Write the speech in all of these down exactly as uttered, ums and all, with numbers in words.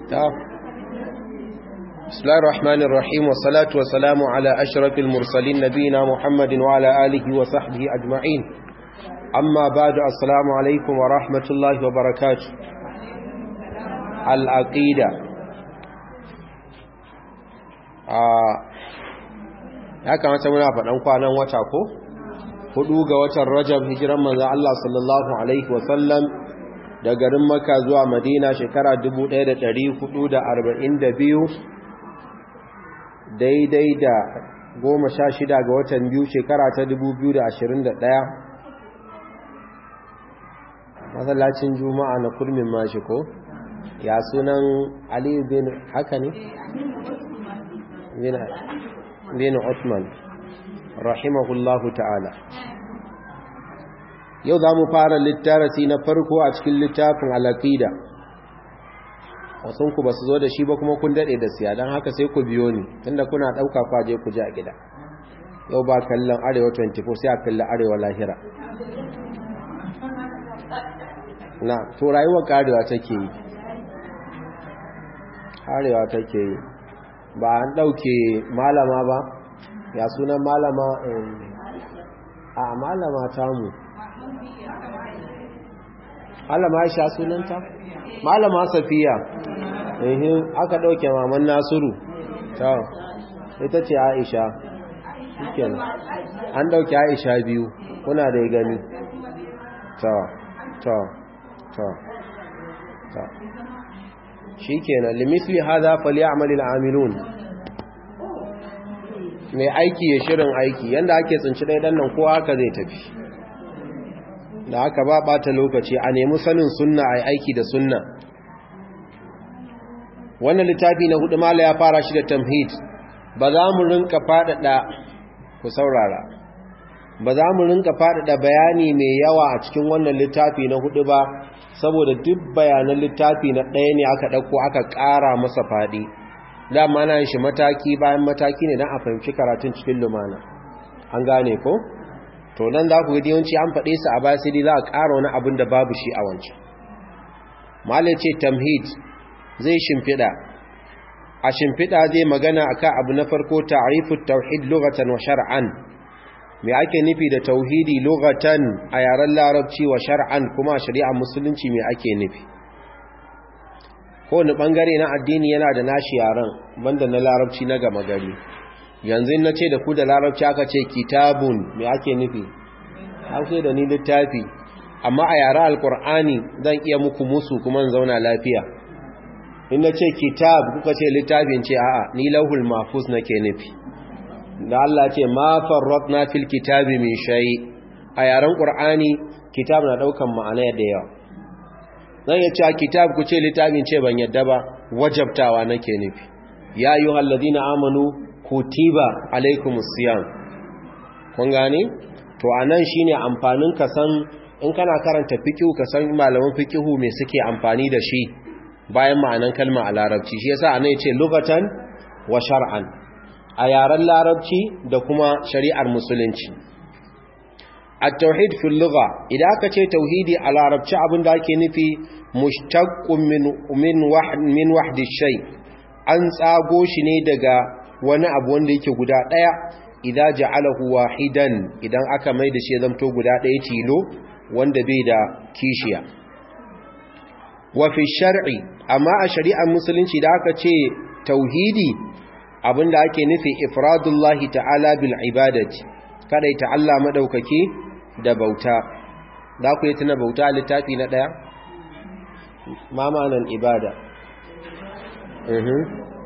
بسم الله الرحمن الرحيم والصلاة والسلام على أشرف المرسلين نبينا محمد وعلى آله وصحبه أجمعين أما بعد السلام عليكم ورحمة الله وبركاته. العقيدة ya kamata muna faɗan kwanan wata ko hudu ga watan Rajab hijiran manzo Allah sallallahu alaihi wasallam da garin Makka zuwa Madina shekara dubu ɗaya da ɗari hudu da arba'in da biyu daidai da goma sha shida ga watan biyu shekara ta dubu biyu da ashirin da ɗaya masallacin juma'a na kurmin mashi ko ya sunan Ali bin haka ne bin Uthman rahimahullahu ta'ala. Yau za mu fara littarasi na farko a cikin littafin al-aqida. Wasunku ba su zo da shi ba kuma kun daɗe da siya don haka sai ku biyo ni tunda kuna ɗauka kwaje ku ji a gida. Yau ba kallon Arewa twenty-four sai a kalli Arewa lahira. Na, to rayuwar ƙarewa take yi. Arewa take yi. Ba an ɗauke malama ba, ya sunan malama a malama tamu. Malama Aisha sunanta? Malama Safiya. Eh aka dauke maman Nasiru. To. Ita ce Aisha. Shikenan. An dauke Aisha biyu. Kuna da gani. To. To. To. To. Shikenan limithli hadha falyamal al'amilun. Mai aiki ya shirin aiki yanda ake tsinci dai dan nan kowa haka zai tafi. Da haka ba bata lokaci a nemi sanin sunna ai aiki da sunna. Wannan littafi na hudu mala ya fara shi da tamhid. Ba za mu rinka fadada ku saurara. Ba za mu rinka fadada bayani mai yawa a cikin wannan littafi na hudu ba saboda duk bayanan littafi na ɗaya ne aka dauko aka ƙara masa fadi. Dama na yin shi mataki bayan mataki ne dan a fahimci karatun cikin lumana. An gane ko? To nan za ku ga yawanci an faɗe su a baya sai dai za a ƙara wani abin da babu shi a wancan. Malai ce tamhid zai shimfiɗa. A shimfiɗa zai magana akan abu na farko ta'rifut tauhid lughatan wa shar'an. Me ake nufi da tauhidi lughatan a yaren larabci wa shar'an kuma a shari'ar musulunci me ake nufi? Kowane bangare na addini yana da nashi yaren banda na larabci na gama gari. Yanzu na ce da ku da larabci aka ce kitabun me ake nufi an ce da ni littafi amma a yara alkur'ani zan iya muku musu kuma in zauna lafiya in na ce kitab kuka ce littafin ce a'a ni lauhul mahfuz nake nufi da Allah ce ma farratna fil kitabi min shay a yaran qur'ani kitab na daukan ma'ana da yawa zan iya cewa kitab ku ce littafin ce ban yadda ba wajabtawa nake nufi ya ayyuhal ladina amanu kutiba alaikumus siyam kun gane to anan shine amfanin ka san in kana karanta fiqh ka san malaman fiqh me suke amfani da shi bayan ma'anan kalma a larabci shi yasa anan yace lugatan wa shar'an a yaren larabci da kuma shari'ar musulunci at-tauhid fil lugha idan aka ce tauhidi a larabci abinda ake nufi mushtaqqun min min wahd min wahdi shay an tsago shi ne daga wani abu wanda yake guda daya idza ja'alahu wahidan idan aka mai da shi zamto guda daya tilo wanda bai da kishiya wa fi shar'i amma a shari'ar musulunci da aka ce tauhidi abinda ake nufi ifradullahi ta'ala bil ibadati kada ta Allah madaukaki da bauta da ku yi tuna bauta littafi na daya mamanan ibada mhm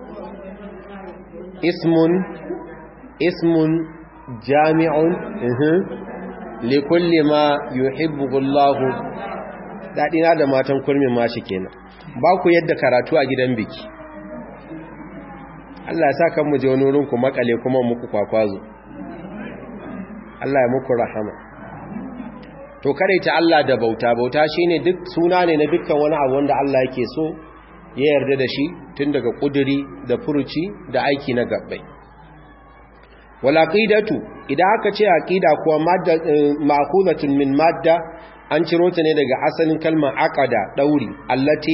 ismun ismun jami'un likulli ma yuhibbu Allah dadina da matan kurmin mashi kenan ba ku yadda karatu a gidan biki Allah ya saka mu je wani wurin ku makale kuma muku kwakwazo Allah ya muku rahama to kare ta Allah da bauta bauta shine duk suna ne na dukkan wani abu wanda Allah yake so ya yarda da shi tun daga kuduri da furuci da aiki na gabbai wal aqidatu idan aka ce aqida kuwa madda ma'khudatun min madda an ciro ta ne daga asalin kalmar aqada dauri allati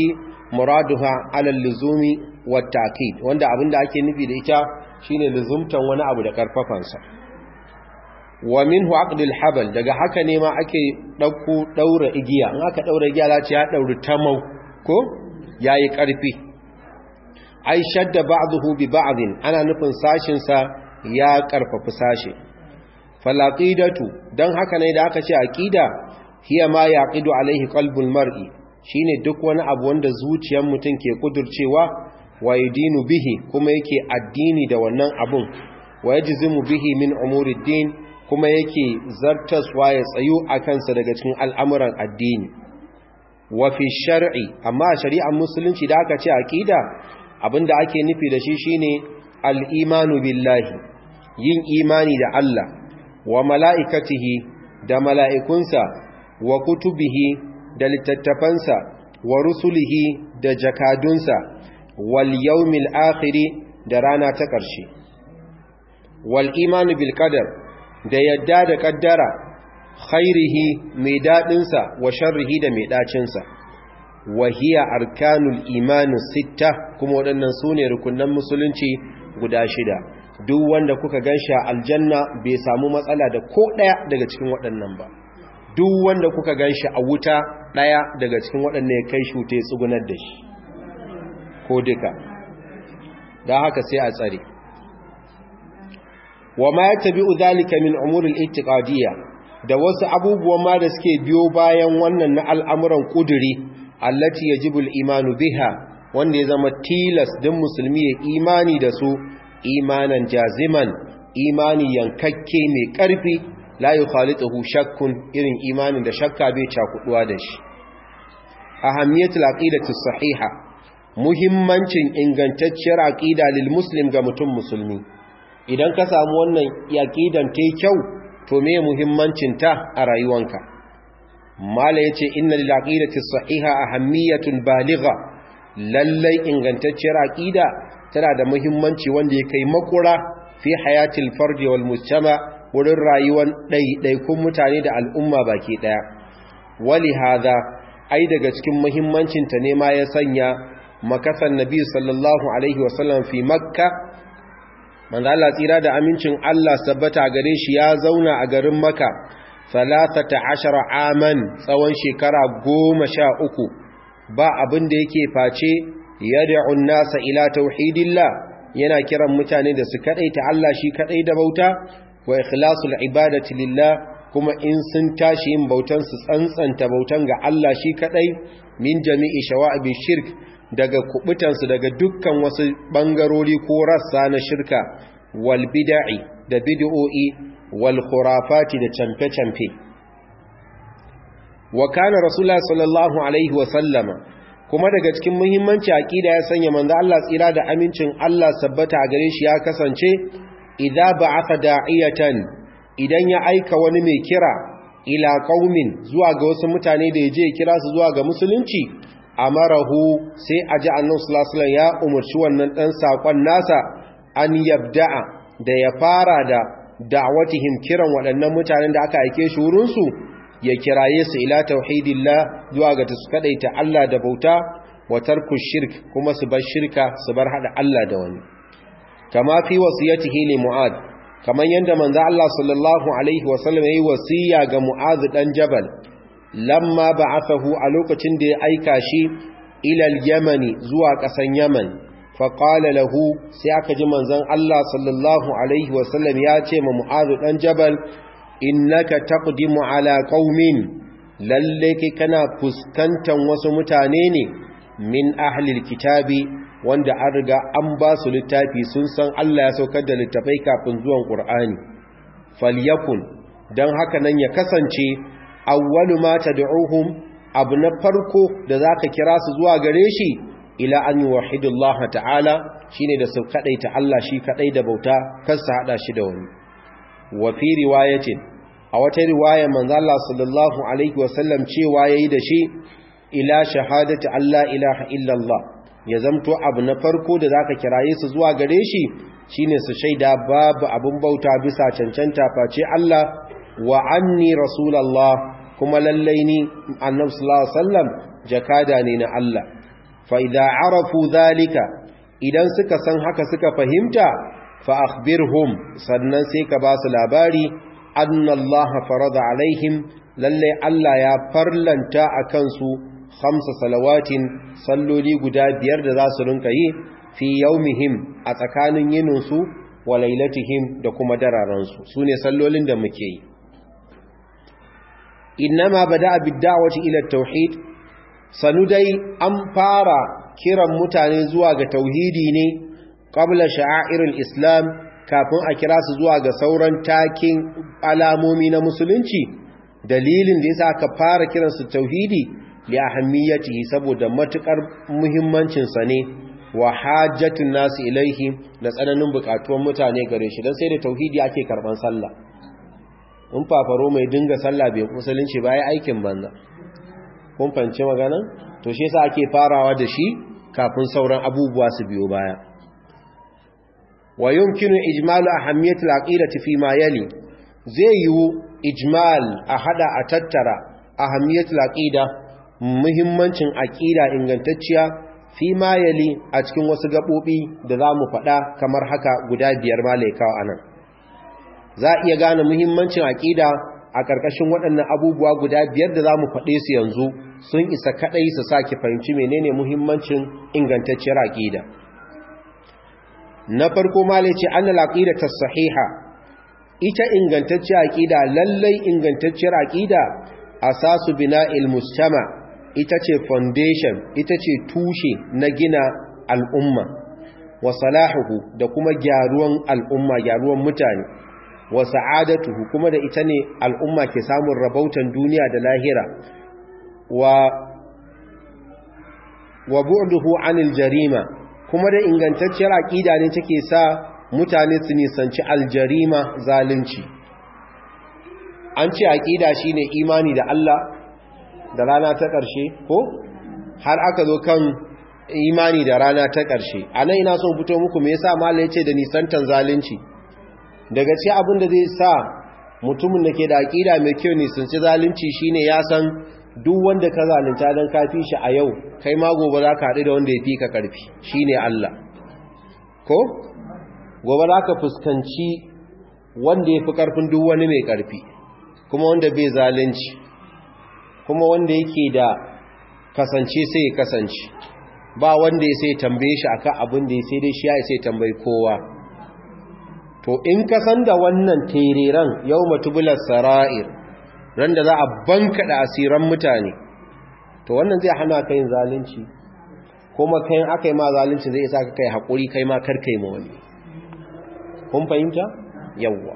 muraduha ala luzumi wa ta'kid wanda abinda ake nufi da ita shine luzumtan wani abu da karfafansa wa minhu aqdul habal daga haka ne ma ake dauko daura igiya in aka daura igiya za ta ya dauri tamau ko yayi karfi ai shadda ba'dahu bi ba'din ana nufin sashin sa ya karfafa sashi falaqidatu dan haka ne da aka ce aqida hiya ma yaqidu alaihi qalbul mar'i shine duk wani abu wanda zuciyar mutum ke kudurcewa wa yadinu bihi kuma yake addini da wannan abun wa yajzimu bihi min umuriddin kuma yake zartaswa ya tsayu a kansa daga cikin al'amuran addini wa fi shar'i amma shari'ar musulunci da aka ce aqida abinda ake nufi da shi shine al-imanu billahi yin imani da Allah wa mala'ikatihi da mala'ikunsa wa kutubihi da littattafansa wa rusulihi da jakadunsa wal yawmil akhiri da rana ta ƙarshe wal imanu bil qadar da yadda da kaddara khairihi mai dadinsa wa sharrihi da mai dacinsa wa hiya arkanul iman sitta kuma waɗannan sune rukunan musulunci guda shida duk wanda kuka ganshi a aljanna bai samu matsala da ko daya daga cikin waɗannan ba duk wanda kuka ganshi a wuta daya daga cikin waɗannan ya kai shi ta tsugunar da shi ko duka dan haka sai a tsare wa ma yatabi'u dhalika min umuril i'tiqadiyya da wasu abubuwan ma da suke biyo bayan wannan na al'amuran kuduri allati yajibu al-imanu biha wanda ya zama tilas din musulmi ya imani da su imanan jaziman imani yankakke mai karfi la yukhalituhu shakkun irin imanin da shakka bai cakuduwa da shi ahammiyatul aqidati sahiha muhimmancin ingantacciyar aqida lil muslim ga mutum musulmi idan ka samu wannan yaqidan tai kyau to me muhimmancin ta a rayuwanka mala yace inna lil aqidati sahiha ahammiyatun baligha lallai ingantacciyar aqida tana da muhimmanci wanda ya kai makura fi hayatil fardi wal mujtama wurin rayuwar ɗaiɗaikun mutane da al'umma baki daya wali hada ai daga cikin muhimmancin ta ne ma ya sanya makasan nabi sallallahu alaihi wasallam fi makka manzo Allah tsira da amincin Allah sabbata gare shi ya zauna a garin Makka salasata ashara aman tsawon shekara goma sha uku ba abin da yake face yad'u an-nasa ila tauhidillah yana kiran mutane da su kadaita Allah shi kadai da bauta wa ikhlasul ibadati lillah kuma in sun tashi yin bautan su tsantsanta bautan ga Allah shi kadai min jami'i shawa'ibi shirk daga kubutansu daga dukkan wasu bangarori ko rassa na shirka wal bid'i da bid'o'i wal khurafati da camfe-camfe wa kana rasulullahi sallallahu alaihi wa sallama kuma daga cikin muhimmanci aqida ya sanya manzo Allah tsira da amincin Allah sabbata gare shi ya kasance idza ba'atha da'iyatan idan ya aika wani mai kira ila qaumin zuwa ga wasu mutane da yaje kira su zuwa ga musulunci amarahu sai a ji annabi sallallahu alaihi ya umarci wannan dan sakon nasa an yabda'a da ya fara da da'watihim kiran waɗannan mutanen da aka aike shi wurin su ya kiraye su ila tauhidillah zuwa ga su kadaita Allah da bauta wa tarku shirk kuma su bar shirka su bar hada Allah da wani kama fi wasiyatihi li mu'ad kaman yanda manzo Allah sallallahu alaihi wasallam yayi wasiya ga mu'ad dan jabal lamma ba'athahu a lokacin da ya aika shi ila al-yamani zuwa kasan yaman fa qala lahu sai aka ji manzon Allah sallallahu alaihi wasallam ya ce ma mu'adh dan jabal innaka taqdimu ala qaumin lalle kai kana fuskantan wasu mutane ne min ahli al-kitabi wanda an riga an ba su littafi sun san Allah ya saukar da littafai kafin zuwan Qur'ani falyakun dan haka nan ya kasance awwalu ma tad'uhum abu na farko da zaka kira su zuwa gare shi ila an yuwahhidullaha ta'ala shine da su kadaita Allah shi kadai da bauta kar su hada shi da wani wa fi riwayatin a wata riwaya manzo Allah sallallahu alaihi wasallam cewa yayi da shi ila shahadati Allah ilaha illallah ya zamto abu na farko da zaka kiraye su zuwa gare shi shine su shaida babu abun bauta bisa cancanta face Allah wa anni rasulullah kuma lallai ni annabi sallallahu alaihi wasallam jakada ne na Allah fa idza arafu dhalika idan suka san haka suka fahimta fa akhbirhum sannan sai ka ba su labari anna Allah farada alaihim lalle Allah ya farlanta akan su khamsa salawatin salloli guda biyar da za su rinka yi fi yawmihim a tsakanin yinin su wa lailatihim da kuma dararan su sune sallolin da muke yi innama bada'a bid-da'wati ila at-tauhid sanudai an fara kiran mutane zuwa ga tauhidi ne qabla sha'airil islam kafin a kira su zuwa ga sauran takin alamomi na musulunci dalilin da yasa aka fara kiran su tauhidi li ahammiyatihi saboda matukar muhimmancin sa ne wa hajjatun nasu ilaihi da tsananin bukatuwan mutane gare shi dan sai da tauhidi ake karban sallah in fafaro mai dinga sallah bai musulunci ba ya aikin banza kun fahimci magana to shi yasa ake farawa da shi kafin sauran abubuwa su biyo baya wa yumkinu ijmalu ahammiyati al-aqidati fi ma yali zai yiwu ijmal a hada a tattara ahammiyati al-aqida muhimmancin aqida ingantacciya fi ma yali a cikin wasu gabobi da zamu faɗa kamar haka guda biyar malaikawa anan za iya gane muhimmancin aqida a ƙarƙashin waɗannan abubuwa guda biyar da zamu faɗe su yanzu sun isa kadai su saki fahimci menene muhimmancin ingantacciyar aqida na farko malai ce annal aqidatu sahiha ita ingantacciyar aqida lallai ingantacciyar aqida asasu bina'il mujtama ita ce foundation ita ce tushe na gina al'umma wa salahuhu da kuma gyaruwan al'umma gyaruwan mutane wa sa'adatuhu kuma da ita ne al'umma ke samun rabautan duniya da lahira wa wa bu'duhu 'anil jarima kuma da ingantacciyar aqida ne take sa mutane su nisanci aljarima zalunci an ce aqida shine imani da Allah da rana ta ƙarshe ko har aka zo kan imani da rana ta ƙarshe anan ina son fito muku me yasa malai yace da nisantan zalunci daga cikin abin da zai sa mutumin da ke da aqida mai kyau nisanci zalunci shine ya san duk wanda ka zalunta dan kafi shi a yau kai ma gobe za ka haɗu da wanda ya fi ka ƙarfi shine Allah ko gobe za ka fuskanci wanda ya fi ƙarfin duk wani mai ƙarfi kuma wanda bai zalunci kuma wanda yake da kasance sai ya kasance ba wanda ya sai tambaye shi akan abin da ya sai dai shi ya sai tambayi kowa to in ka san da wannan tereren yawma tubulas sara'ir ran da za a banka da asiran mutane to wannan zai hana ka yin zalunci kuma kai akai ma zalunci zai isa ka kai hakuri kai ma kar kai ma wani kun fahimta yawwa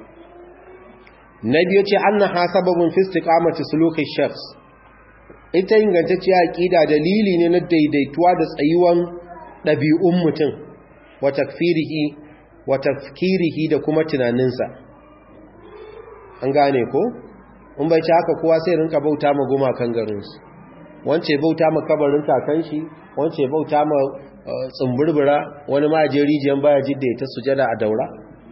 nabi yace annaha sababun fi istiqamati suluki shakhs ita ingantacciya aqida dalili ne na daidaituwa da tsayuwan dabi'un mutum wa takfirihi wa tafkirihi da kuma tunaninsa an gane ko in bai ci haka kowa sai rinka bauta ma gumakan garinsu wance bauta ma kabarin kakan shi wance bauta ma tsumburbura wani ma je rijiyan baya jidda ya ta sujada a daura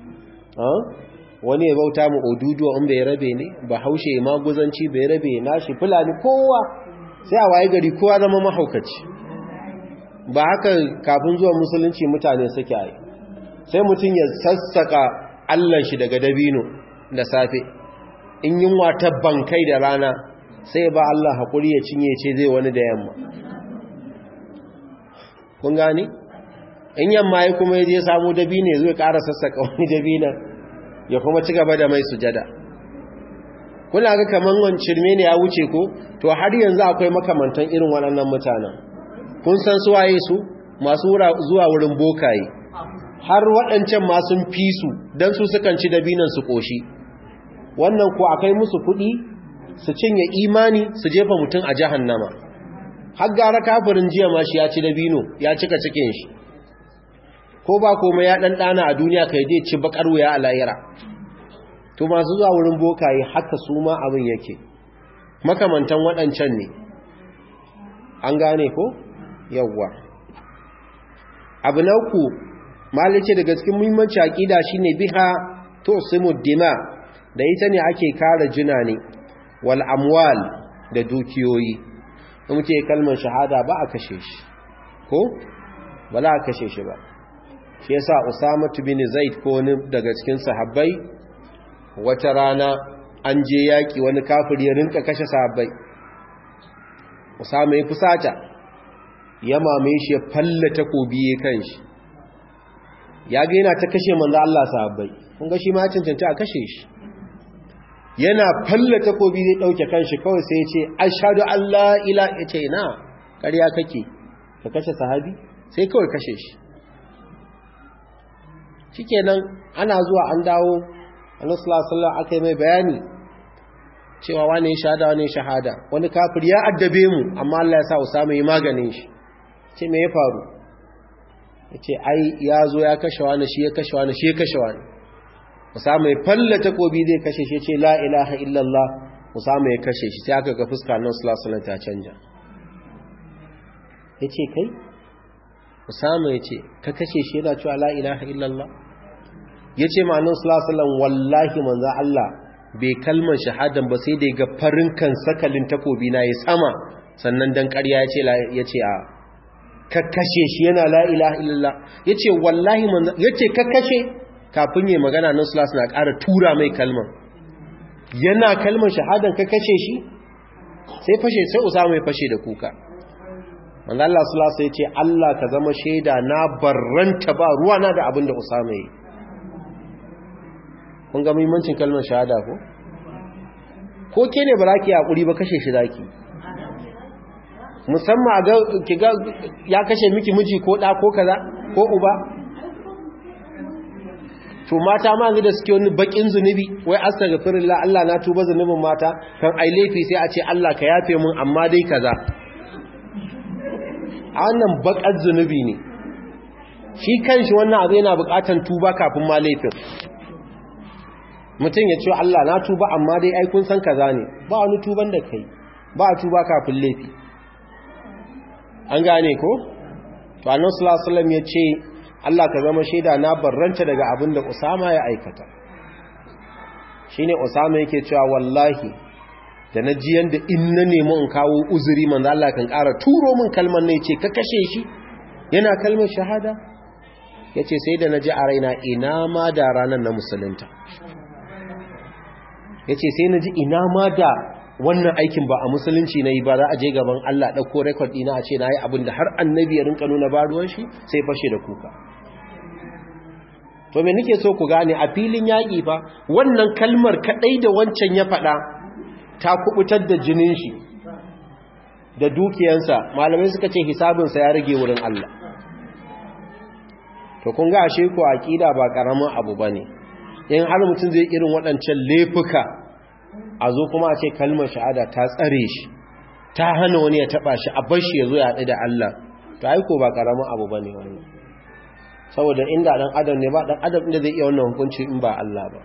wani ya bauta ma oduduwa in bai rabe ne ba haushe ma guzanci bai rabe nashi fulani kowa sai a waye gari kowa zama mahaukaci ba haka kafin zuwa musulunci mutane suke yi sai mutum ya sassaka allan shi daga dabino da safe in yunwa ta bankai da rana sai ba Allah haƙuri ya cinye ce zai wani da yamma kun gani in yamma ya kuma ya je samu dabino ya zo ya ƙara sassaka wani dabinan ya kuma ci gaba da mai sujada kuna ga kaman wancirme ne ya wuce ko to har yanzu akwai makamantan irin waɗannan mutanen kun san su waye su masu zuwa wurin bokaye har waɗancan ma sun fi su don su sukan ci dabinan su ƙoshi wannan ko akai musu kuɗi su cinye imani su jefa mutum a jahannama har gara kafirin jiya ma shi ya ci dabino ya cika cikin shi ko ba komai ya ɗanɗana a duniya kai dai ci bakar wuya a lahira to masu zuwa wurin bokaye haka su ma abin yake makamantan waɗancan ne an gane ko yawwa abu na uku malice daga cikin muhimmanci aqida shine biha tusimu dima da ita ne ake kare jina ne wal amwal da dukiyoyi in muke kalmar shahada ba a kashe shi ko ba za a kashe shi ba. Shi yasa Usama bin Zaid ko wani daga cikin sahabbai wata rana an je yaki wani kafiri ya rinka kashe sahabbai. Usama ya fusata ya mamaye shi ya falla takobi ya kanshi. Ya ga yana ta kashe manzo Allah sahabbai. Kun ga shi ma cancanta a kashe shi. Yana falla takobi zai dauke kanshi kawai sai ya ce ashhadu an la ilaha yace na ƙarya kake ka kashe sahabi sai kawai kashe shi. Shikenan ana zuwa an dawo Annabi sallallahu alaihi wasallam akai mai bayani cewa wani shahada wani shahada wani kafir ya addabe mu amma Allah ya sa Usama yi maganin shi. Ce me ya faru? Yace ai ya zo ya kashe wani shi ya kashe wani shi ya kashe wani. Usama ya falla takobi zai kashe shi ce la ilaha illallah. Usama ya kashe shi sai aka ga fuska Annabi sallallahu alaihi wasallam ta canja. Yace kai Usama yace ka kashe shi yana cewa la ilaha illallah. Yace ma Annabi sallallahu alaihi wasallam wallahi manzo Allah bai kalmar shahadan ba sai da ga farin kan sakalin takobi na ya sama sannan dan ƙarya yace yace a ka kashe shi yana la ilaha illallah. Yace wallahi manzo yace ka kashe kafin yayi magana Annabi sallallahu alaihi wasallam na ƙara tura mai kalmar. Yana kalmar shahadan ka kashe shi sai fashe sai Usama ya fashe da kuka. Manzo Allah sallallahu alaihi wasallam yace Allah ka zama shaida na barranta ba ruwa na da abin da Usama yi. Kun ga muhimmancin kalmar shahada ko? Ko ke ne baraki hakuri ba kashe shi zaki. Musamman ga kiga ya kashe miki miji ko da ko kaza ko uba. To mata ma yanzu da suke wani bakin zunubi wai astaghfirullah Allah na tuba zunubin mata kan ai laifi sai a ce Allah ka yafe mun amma dai kaza. A wannan bakar zunubi ne. Shi kanshi wannan abu yana bukatan tuba kafin ma laifin. Mutum ya ce Allah na tuba amma dai ai kun san kaza ne ba wani tuban da kai ba a tuba kafin laifi. An gane ko? To Annabi sallallahu alaihi wasallam ya ce Allah ka zama shaida na barranta daga abin da Usama ya aikata. Shine Usama yake cewa wallahi da na ji yanda in na nemi in kawo uzuri manzo Allah kan ƙara turo min kalmar ne yace ka kashe shi yana kalmar shahada yace sai da naji a raina ina ma da ranan na musulunta. Yace sai naji ina ma da wannan aikin ba a musulunci nayi ba za a je gaban Allah dauko record dina a ce nayi abin da har annabi ya rinka nuna baruwan shi sai fashe da kuka. To me nake so ku gane a filin yaki fa wannan kalmar kadai da wancan ya faɗa ta kubutar da jinin shi da dukiyansa malamai suka ce hisabinsa ya rage wurin Allah. To kun ga ashe ko aqida ba karamin abu bane in har mutum zai irin waɗancan laifuka a zo kuma a ce kalmar shahada ta tsare shi ta hana wani ya taba shi a bar shi ya zo ya haɗu da Allah to ai ko ba karamin abu bane wannan saboda inda dan adam ne ba dan adam inda zai iya wannan hukunci in ba Allah ba.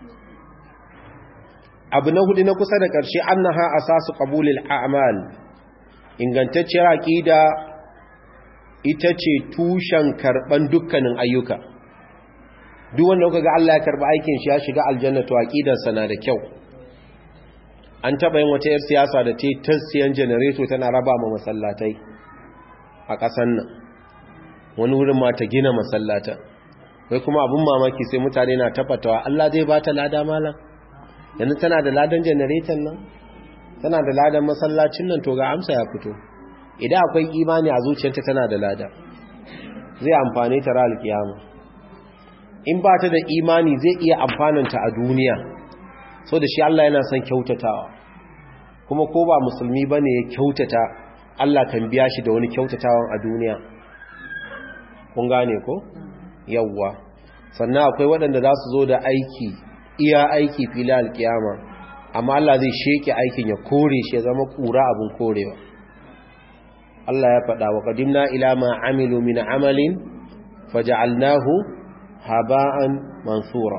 Abu na hudu na kusa da ƙarshe annaha asasu qabulil a'mal ingantacciyar aqida ita ce tushen karban dukkanin ayyuka. Duk wanda kuka ga Allah ya karba aikin shi ya shiga aljanna to aqidarsa na da kyau. An taba yin wata yar siyasa da ta tasiyan generator tana raba ma masallatai a ƙasar nan. Wani wurin ma ta gina masallata. Kai kuma abun mamaki sai mutane na tafatawa Allah zai bata lada malam. Yanzu tana da ladan generator nan tana da ladan masallacin nan to ga amsa ya fito idan akwai imani a zuciyarta tana da lada zai amfane ta ran alkiyama in ba ta da imani zai iya amfananta a duniya so da shi Allah yana son kyautatawa kuma ko ba musulmi bane ya kyautata Allah kan biya shi da wani kyautatawan a duniya kun gane ko yawwa sannan akwai waɗanda za su zo da aiki iya aiki fili alkiyama amma Allah zai sheke aikin ya kore shi ya zama kura abin korewa. Allah ya faɗa wa qadimna ila ma amilu min amalin faj'alnahu haba'an mansura.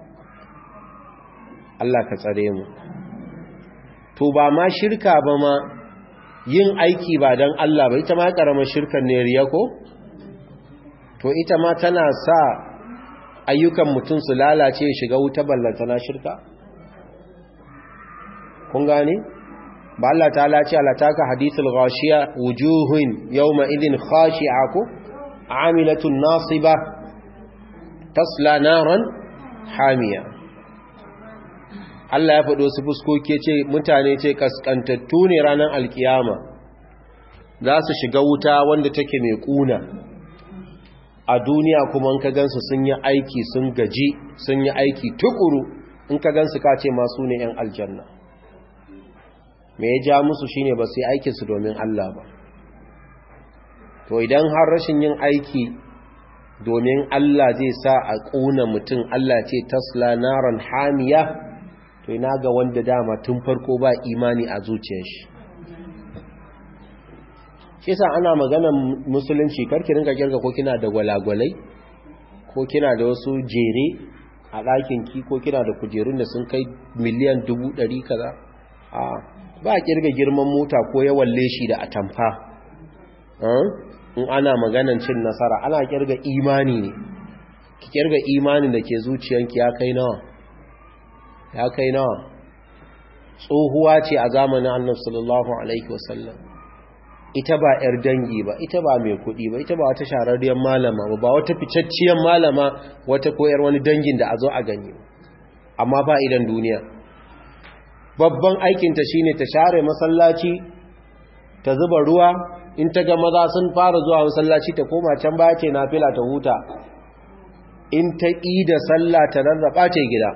Allah ka tsare mu. To ba ma shirka ba ma yin aiki ba dan Allah ba ita ma karamar shirkan ne riya ko? To ita ma tana sa ayyukan mutum su lalace shiga wuta ballanta na shirka kun gane ba Allah ta'ala ce alataka hadithul ghashiya wujuhun yawma idin khashi'a ko amilatun nasiba tasla naran hamiya. Allah ya faɗo su fuskoki ce mutane ce kaskantattu ne ranar alkiyama za su shiga wuta wanda take mai kuna. A duniya kuma in ka gansu sun yi aiki sun gaji sun yi aiki tukuru, in ka gansu ka ce masu ne 'yan aljanna. Me ya ja musu shine ba su yi aikinsu domin Allah ba. To idan har rashin yin aiki domin Allah zai sa a ƙuna mutum, Allah ce tasla naran hamiya, to ina ga wanda dama tun farko ba imani a zuciyar shi. Shi sa ana maganan musulunci karki rinka kirga ko kina da gwalagwalai ko kina da wasu jere a ɗakinki ko kina da kujerun da sun kai miliyan dubu ɗari kaza. A ba a kirga girman mota ko yawan leshi da atamfa. In ana maganan cin nasara ana kirga imani ne. Ki kirga imanin da ke zuciyanki ya kai nawa ya kai nawa tsohuwa ce a zamanin Annabi sallallahu alaihi wasallam. Ita ba ‘yar dangi ba, ita ba mai kuɗi ba, ita ba wata shararriyar malama ba, ba wata ficacciyar malama wata koyar wani dangin da a zo a gani. Amma ba idan duniya. Babban aikinta shi ne ta share masallaci, ta zuba ruwa, in ta ga maza sun fara zuwa masallaci ta koma can baya ce na fila ta huta. In ta ƙi da sallah ta rarraba ce gida.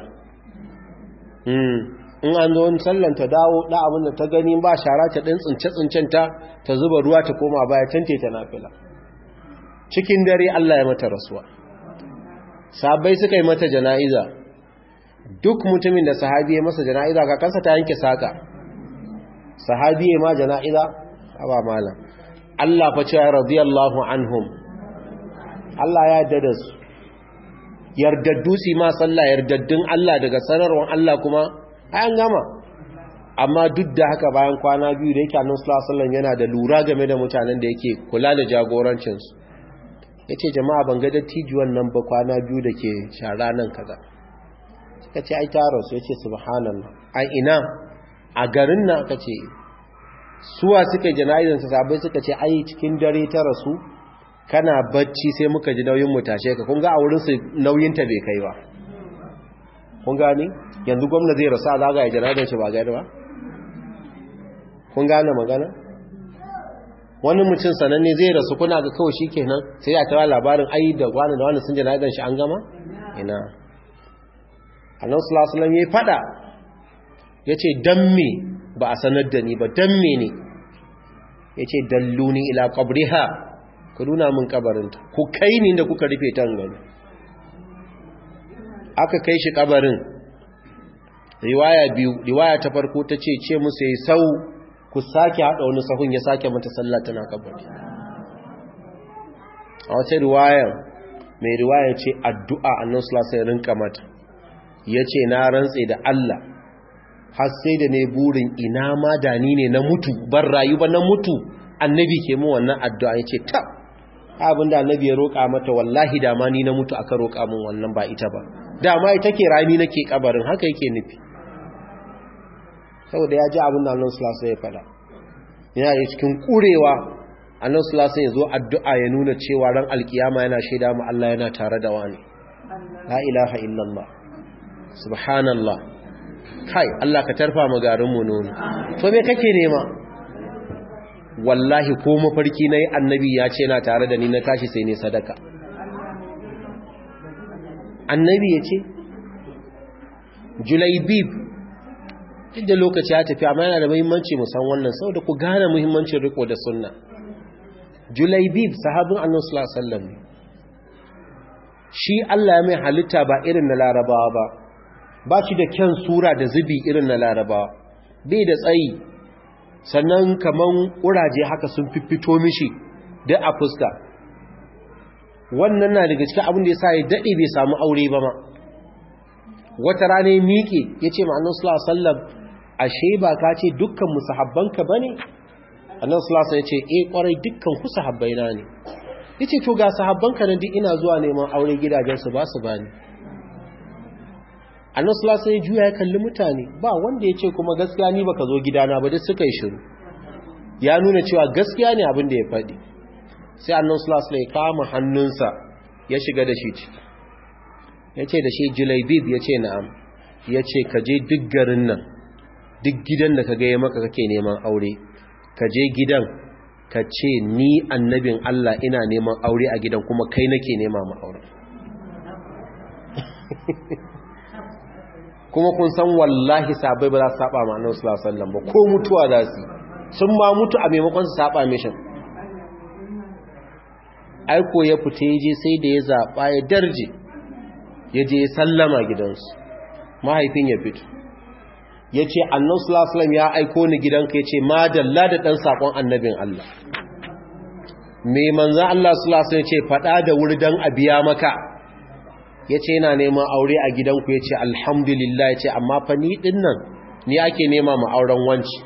In an zo wani sallan ta dawo da abin da ta gani ba shara ta ɗin tsince-tsincenta ta zuba ruwa ta koma baya cante ta nafila. Cikin dare Allah ya mata rasuwa. Sahabbai suka yi mata jana'iza. Duk mutumin da sahabi ya masa jana'iza kakansa ta yanke saka. Sahabi ya ma jana'iza ba malam. Allah fa cewa radiyallahu anhum. Allah ya yarda da su. Yardaddu su ma sallah yardaddun Allah daga sanarwar Allah kuma an gama. Amma duk da haka bayan kwana biyu da yake Annabi sallallahu alaihi wasallam yana da lura game da mutanen da yake kula da jagorancin su, yace jama'a ban ga dattijuwan nan ba kwana biyu da ke shara nan kaza. Suka ce ai taro su, yace subhanallah. Ai ina a garin nan aka ce suwa suka jana'izan sa sabai suka ce ai cikin dare ta rasu kana bacci sai muka ji nauyin mu tashe ka. Kun ga a wurin su nauyin ta bai kai ba. Kun gani yanzu gwamna zai rasa zaga ya jana'izan shi ba gari ba. Kun gane magana? Wani mutum sananne zai rasu kuna ga kawai shikenan sai ya tawa labarin ai da wani da wani sun jana'izan shi an gama? Ina. Annabi sallallahu alaihi wasallam yayi fada. Yace dan me ba a sanar da ni ba, dan me ne? Yace dalluni ila qabriha. Ku nuna min kabarinta. Ku kai ni da kuka rufe ta gani. Aka kai shi kabarin. Riwaya biyu, riwaya ta farko tace ce musu yayi sau ku sake haɗa wani sahun ya sake mata sallah tana kabari. A wata riwaya mai riwaya ce addu'a Annabi sallallahu alaihi wasallam rinka mata. Yace na rantse da Allah har sai da ne burin ina ma da ni ne na mutu ban rayu ba na mutu Annabi ke mu wannan addu'a. Yace ta abinda Annabi ya roƙa mata wallahi da ma ni na mutu aka roƙa min wannan ba ita ba. Da ma ita ke rami nake kabarin haka yake nufi. Saboda ya ji abin da Annabi sallallahu alaihi wasallam ya faɗa. Yana yi cikin kurewa Annabi sallallahu alaihi wasallam ya zo addu'a ya nuna cewa ran alkiyama yana shaida mu Allah yana tare da wani. La ilaha illallah. Subhanallah. Kai Allah ka tarfa mu garin mu nono. To me kake nema? Wallahi ko mafarki nayi Annabi ya ce yana tare da ni na tashi sai ne sadaka. Annabi ya ce Julaibib inda lokaci ya tafi amma yana da muhimmanci mu san wannan saboda ku gane muhimmancin riko da sunna. Julaibib sahabin Annabi sallallahu alaihi wasallam shi Allah ya mai halitta ba irin na Larabawa ba ba shi da kyan sura da zubi irin na Larabawa bai da tsayi sannan kaman kuraje haka sun fiffito mishi da a fuska. Wannan na daga cikin abin da yasa ya dade bai samu aure ba ma. Wata rana ya miƙe yace ma Annabi sallallahu alaihi wasallam ashe ba ka ce dukkan mu sahabbanka bane? Annabi sallallahu alaihi wasallam yace eh kwarai dukkan ku sahabbaina ne. Yace to ga sahabbanka nan duk ina zuwa neman aure gidajen su ba su bani. annabi sallallahu alaihi wasallam ya juya ya kalli mutane ba wanda ya ce kuma gaskiya ni baka zo gidana ba duk suka yi shiru ya nuna cewa gaskiya ne abin da ya faɗi sai annabi sallallahu alaihi wasallam ya kama hannunsa ya shiga da shi ciki ya ce da shi Julaibib ya ce na'am ya ce ka je duk garin nan duk gidan da ka gaya maka kake neman aure ka je gidan ka ce ni annabin Allah ina neman aure a gidan kuma kai nake nema ma aure kuma kun san wallahi sabai ba za su saba ma annabi sallallahu alaihi wasallam ba ko mutuwa za su sun ma mutu a maimakon su saba mishin aiko ya fita yaje sai da ya zaba ya darje yaje ya sallama gidansu mahaifin ya fito yace annabi sallallahu alaihi wasallam ya aiko ni gidanka yace madalla da dan sakon annabin Allah me manzo Allah sallallahu alaihi wasallam yace fada da wuri dan abiya maka yace yana neman aure a gidanku yace alhamdulillah yace amma fa ni dinnan ni ake nema mu auren wanci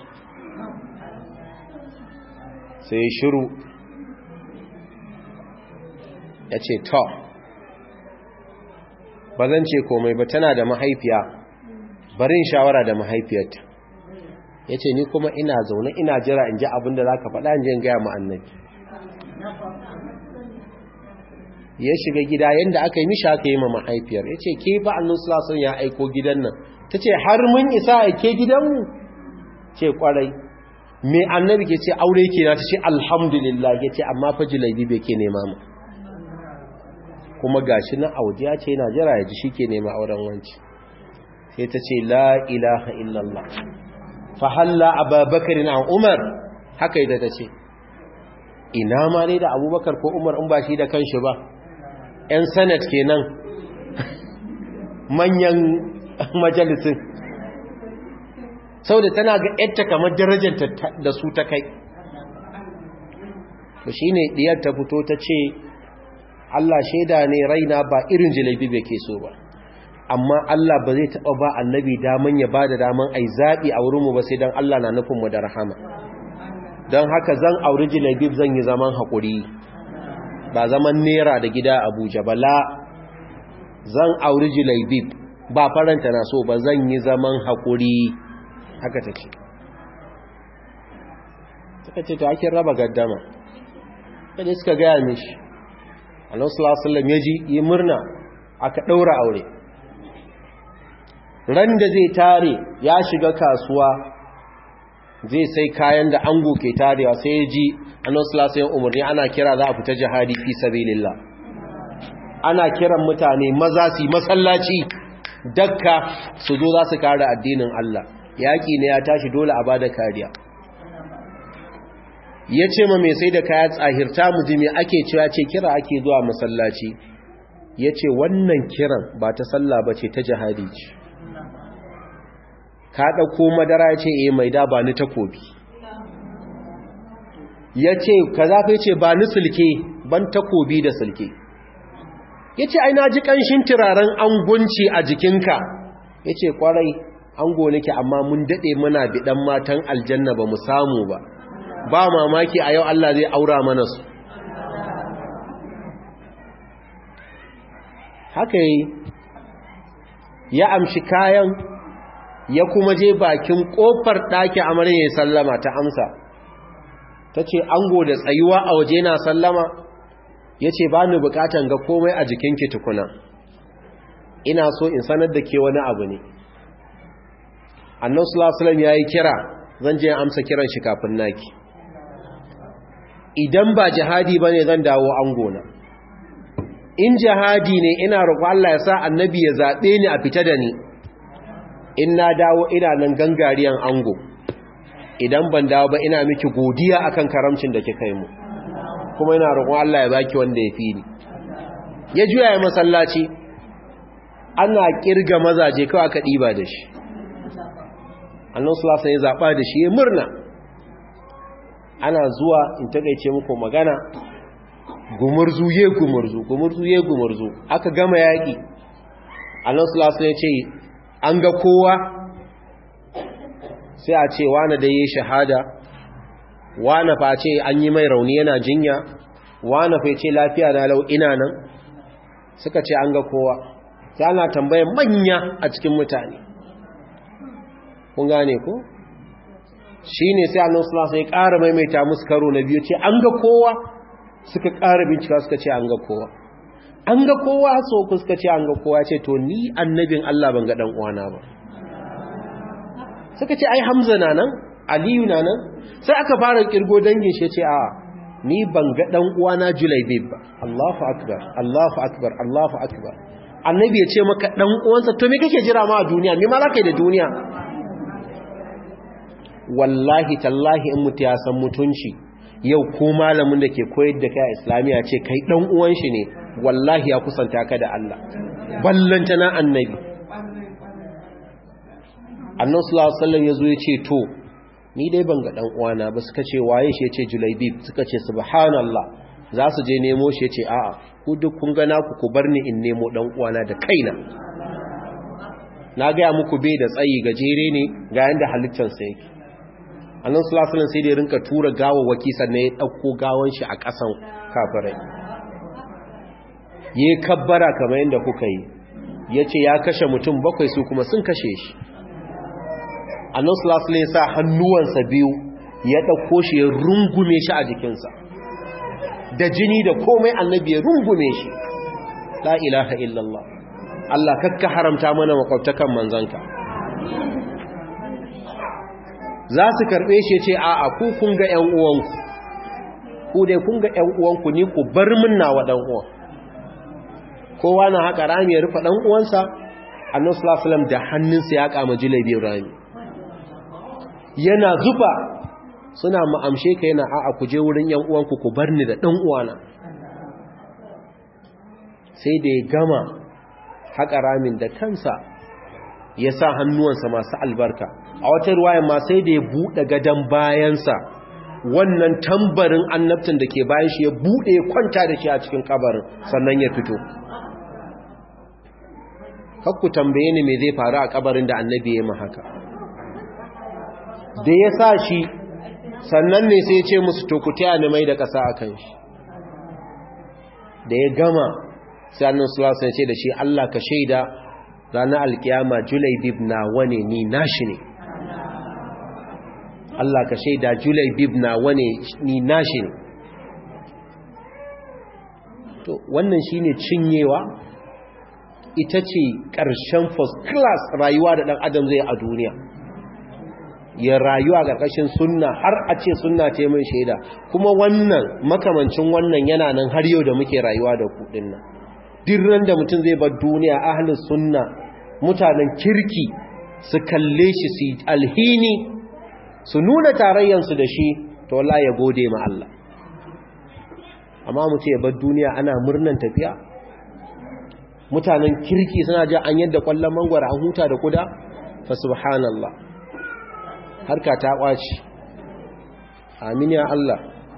sai shiru yace to bazan ce komai ba tana da mahaifiya barin shawara da mahaifiyarta yace ni kuma ina zaune ina jira in ji abin da zaka faɗa in je in ga mu annabi ya shiga gida yanda aka yi mishi aka yi ma mahaifiyar yace ke ba annabi sallallahu alaihi wasallam ya aiko gidan nan tace har mun isa aike gidanmu ce kwarai me annabi ke ce aure yake na tace alhamdulillah yace amma fa Julaibib yake nema mu kuma gashi na auje ya ce yana jira ya ji shike nema auren wanci sai ta ce la ilaha illallah fa halla abubakar na umar haka ita ta ce ina ma ne da abubakar ko umar in ba shi da kanshi ba yan senate kenan manyan majalisun saboda tana ga yadda kamar darajar da su ta kai to shine diyar ta fito ta ce Allah shaida ne raina ba irin Julaibib yake so ba amma Allah ba zai taɓa ba annabi daman ya ba da daman ai zaɓi a wurinmu ba sai don Allah na nufinmu da rahama don haka zan auri Julaibib zan yi zaman haƙuri ba zaman nera da gida Abuja ba la zan auri Julaibib ba faranta na so ba zan yi zaman haƙuri haka ta ce suka ce ta ake raba gaddama kada suka gaya mishi Allah sallallahu alaihi wasallam ya ji yi murna aka ɗaura aure ran da zai tare ya shiga kasuwa zai sai kayan da ango ke tarewa sai ya ji annabi sallallahu alaihi wasallam umarni ana kira za a fita jihadi fi sabilillah ana kiran mutane maza su masallaci dakka su zo za su kare addinin Allah yaki ne ya tashi dole a bada kariya yace ma mai sai da kaya tsahirta mu ji me ake cewa ce kira ake zuwa masallaci yace wannan kiran ba ta sallah bace ta jihadi ce ka ɗauko madara ya ce e mai da ba ni takobi ya ce ka zafi ce ba ni sulke ban takobi da sulke ya ce ai na ji ƙanshin turaren angunci a jikinka ya ce ƙwarai ango nake amma mun daɗe muna biɗan matan aljanna ba mu samu ba ba mamaki a yau Allah zai aura mana su haka yi ya amshi kayan ya kuma je bakin kofar ɗaki amarya ya sallama ta amsa ta ce ango da tsayuwa a waje na sallama ya ce ba ni bukatan ga komai a jikinki tukuna ina so in sanar da ke wani abu ne annabi sallallahu alaihi wasallam yayi kira zan je amsa kiran shi kafin naki idan ba jihadi bane zan dawo ango na in jihadi ne ina roƙo Allah ya sa annabi ya zabe ni a fita da ni in na dawo ina nan gangariyan ango idan ban dawo ba ina miki godiya akan karamcin da kika yi mu kuma ina roƙon Allah ya baki wanda ya fi ni ya juya ya masallaci ana kirga mazaje kawai aka diba da shi annabi sallallahu alaihi wasallam ya zaba da shi ya murna ana zuwa in takeice muku magana gumurzu ye gumurzu gumurzu ye gumurzu aka gama yaki annabi sallallahu alaihi wasallam ya ce an ga kowa sai a ce wane da yi shahada wane fa ce an yi mai rauni yana jinya wane fa ce lafiya na lau ina nan suka ce an ga kowa sai ana tambayar manya a cikin mutane kun gane ko shine sai annabi sallallahu alaihi wasallam ya ƙara maimaita musu karo na biyu ce an ga kowa suka ƙara bincika suka ce an ga kowa an ga kowa so ku suka ce an ga kowa ce to ni annabin Allah ban ga dan uwana ba suka ce ai Hamza na nan Aliyu na nan sai aka fara kirgo dangin shi ce a ni ban ga dan uwana Julaibib ba Allahu akbar Allahu akbar Allahu akbar annabi ya ce maka dan uwansa to me kake jira ma a duniya me ma za kai da duniya wallahi tallahi in mutu ya san mutunci yau ko malamin da ke koyar da kai a islamiya ce kai dan uwan shi ne wallahi ya kusanta ka da Allah ballanta na annabi annabi sallallahu alaihi wasallam yazo ya ce to ni dai ban ga dan uwana ba suka ce waye shi yace Julaibib suka ce subhanallah za su je nemo shi yace a'a ku duk kun ga naku ku bar ni in nemo dan uwana da kaina na ga muku bai da tsayi gajere ne ga yanda halittar sa yake annabi sallallahu alaihi wasallam sai da rinka tura gawawaki sannan ya dauko gawan shi a kasan kafirai yayi kabbara kamar yanda kuka yi yace ya kashe mutum bakwai su kuma sun kashe shi annabi sallallahu alaihi wasallam sa hannuwansa biyu ya dauko shi ya rungume shi a jikinsa da jini da komai annabi ya rungume shi la ilaha illallah Allah kakka haramta mana makwabtakan manzanka za su karbe shi ce a'a ku kun ga ƴan uwanku ku dai kun ga ƴan uwanku ni ku bar min nawa dan uwan kowa na haka rami ya rufe dan uwansa annabi sallallahu alaihi wasallam da hannunsa ya kama Julaibib rami yana zuba suna ma'amshe ka yana a'a ku je wurin yan uwanku ku bar ni da dan uwana sai da ya gama haka ramin da kansa ya sa hannuwansa masu albarka a wata ruwaya ma sai da ya buɗe gadon bayansa wannan tambarin annabtin da ke bayan shi ya buɗe ya kwanta da shi a cikin kabarin sannan ya fito kakku tambaye ni me zai faru a kabarin da annabi ya yi haka da ya sa shi sannan ne sai ya ce musu to ku taya ni mai da ƙasa a kan shi da ya gama sai annan sulasa ya ce da shi Allah ka shaida ranar alkiyama Julaibib na wane ni nashi ne Allah ka shaida Julaibib na wane ni nashi ne to wannan shine cinyewa ita ce ƙarshen first class rayuwa da ɗan adam zai a duniya ya rayuwa a ƙarƙashin sunna har a ce sunna ce min shaida kuma wannan makamancin wannan yana nan har yau da muke rayuwa da kuɗin nan dirran da mutum zai bar duniya ahlus sunna mutanen kirki su kalle shi su alhini su nuna tarayyansu da shi to wallahi ya gode ma Allah amma mutum ya bar duniya ana murnan tafiya mutanen kirki suna ji an yadda kwallon mangwara an huta da kuda fa subhanallah harka ta kwaci amin ya Allah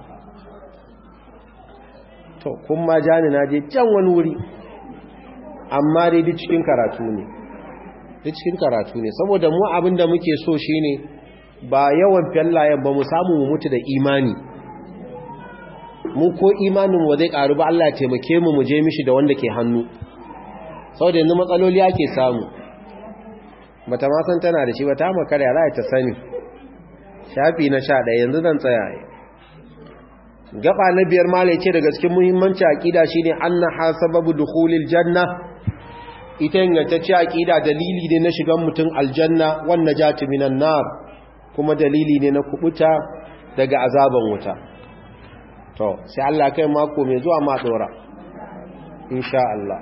to kun ma jani na je can wani wuri amma dai duk cikin karatu ne duk cikin karatu ne saboda mu abinda muke so shine ba yawan fallayen ba mu samu mu mutu da imani mu ko imanin mu zai karu ba Allah ya taimake mu mu je mishi da wanda ke hannu saboda yanzu matsaloli ake samu bata ma san tana da shi ba ta makara za ta sani shafi na sha ɗaya yanzu zan tsaya gaba na biyar malai ce daga cikin muhimmanci aqida shine annaha sababu dukhulil janna ita ingantacce aqida dalili ne na shigan mutum aljanna wan najati minan nar kuma dalili ne na kubuta daga azaban wuta to sai Allah kai mako mai zuwa ma dora insha Allah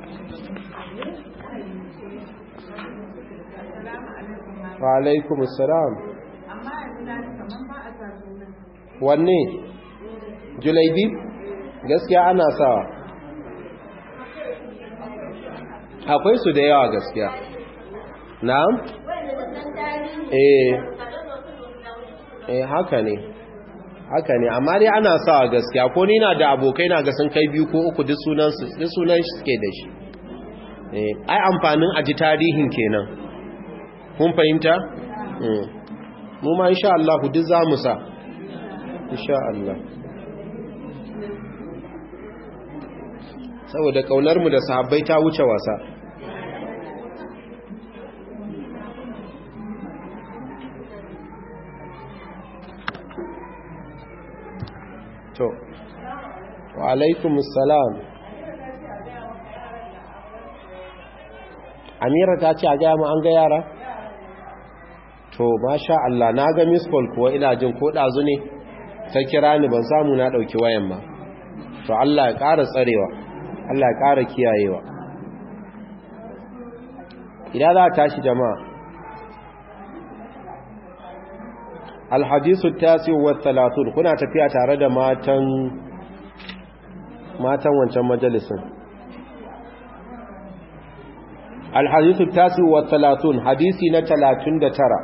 wa alaikum assalam wanne Julaibi gaskiya ana sawa akwai su da yawa gaskiya na'am eh eh haka ne haka ne amma dai ana sawa gaskiya ko ni na da abokai na ga sun kai biyu ko uku duk sunan su duk sunan shi suke da shi eh ai amfanin aji tarihin kenan kun fahimta mu ma insha Allah duk za mu sa insha Allah saboda kaunar mu da sahabbai ta wuce wasa alaikumus salam. Amira ta ce a gaya mu an ga yara? To masha Allah, na ga miss call kuwa ina jin ko ɗazu ne ta kira ni ban samu na ɗauki wayan ba. To Allah ya ƙara tsarewa, Allah ya ƙara kiyayewa. Idan za a tashi jama'a, alhadisu tasi wa talatun, kuna tafiya tare da matan matan wancan majalisin. Alhadisu tasi wa talatun, hadisi na talatin da tara,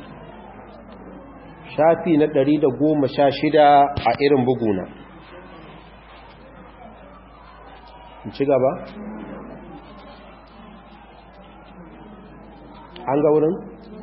shafi na ɗari da goma sha shida a irin buguna. In ci gaba? An ga wurin?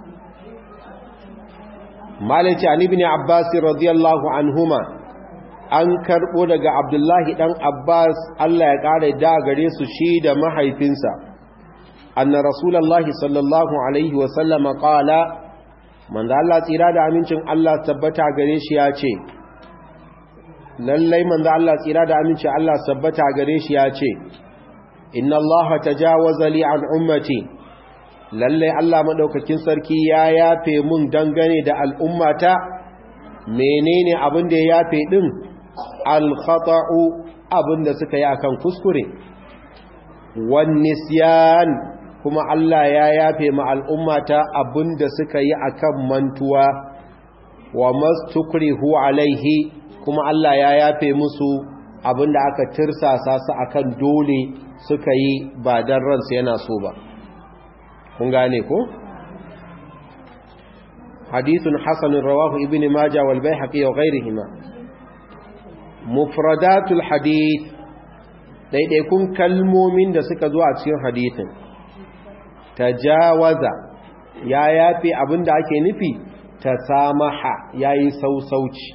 Malaci an ibn Abbas radiyallahu anhuma, an karɓo daga Abdullahi ɗan Abbas, Allah ya ƙara da gare su shi da mahaifinsa, anna Rasulullahi sallallahu alaihi wa sallama qala, manzo Allah tsira da amincin Allah tabbata gare shi ya ce, lallai manzo Allah tsira da amincin Allah tabbata gare shi ya ce, inna Allah tajawaza li an ummati, lallai Allah madaukakin sarki ya yafe mun dangane da al'ummata. Menene abin da ya yafe din? Al-khata'u, abin da suka yi akan kuskure, wan nisyan, kuma Allah ya yafe ma al'ummata abin da suka yi akan mantuwa, wa mastukrihu alaihi, kuma Allah ya yafe musu abin da aka tirsasa su akan dole suka yi ba dan ransu yana so ba. Kun gane ko? Hadithun hasanun rawahu ibn Majah wal Baihaqi wa ghayrihima. Mufradatul hadith, daidaikun kalmomin da suka zo a cikin hadithin. Tajawaza, ya yafi abinda ake nufi, tasamaha, yayi sausauci.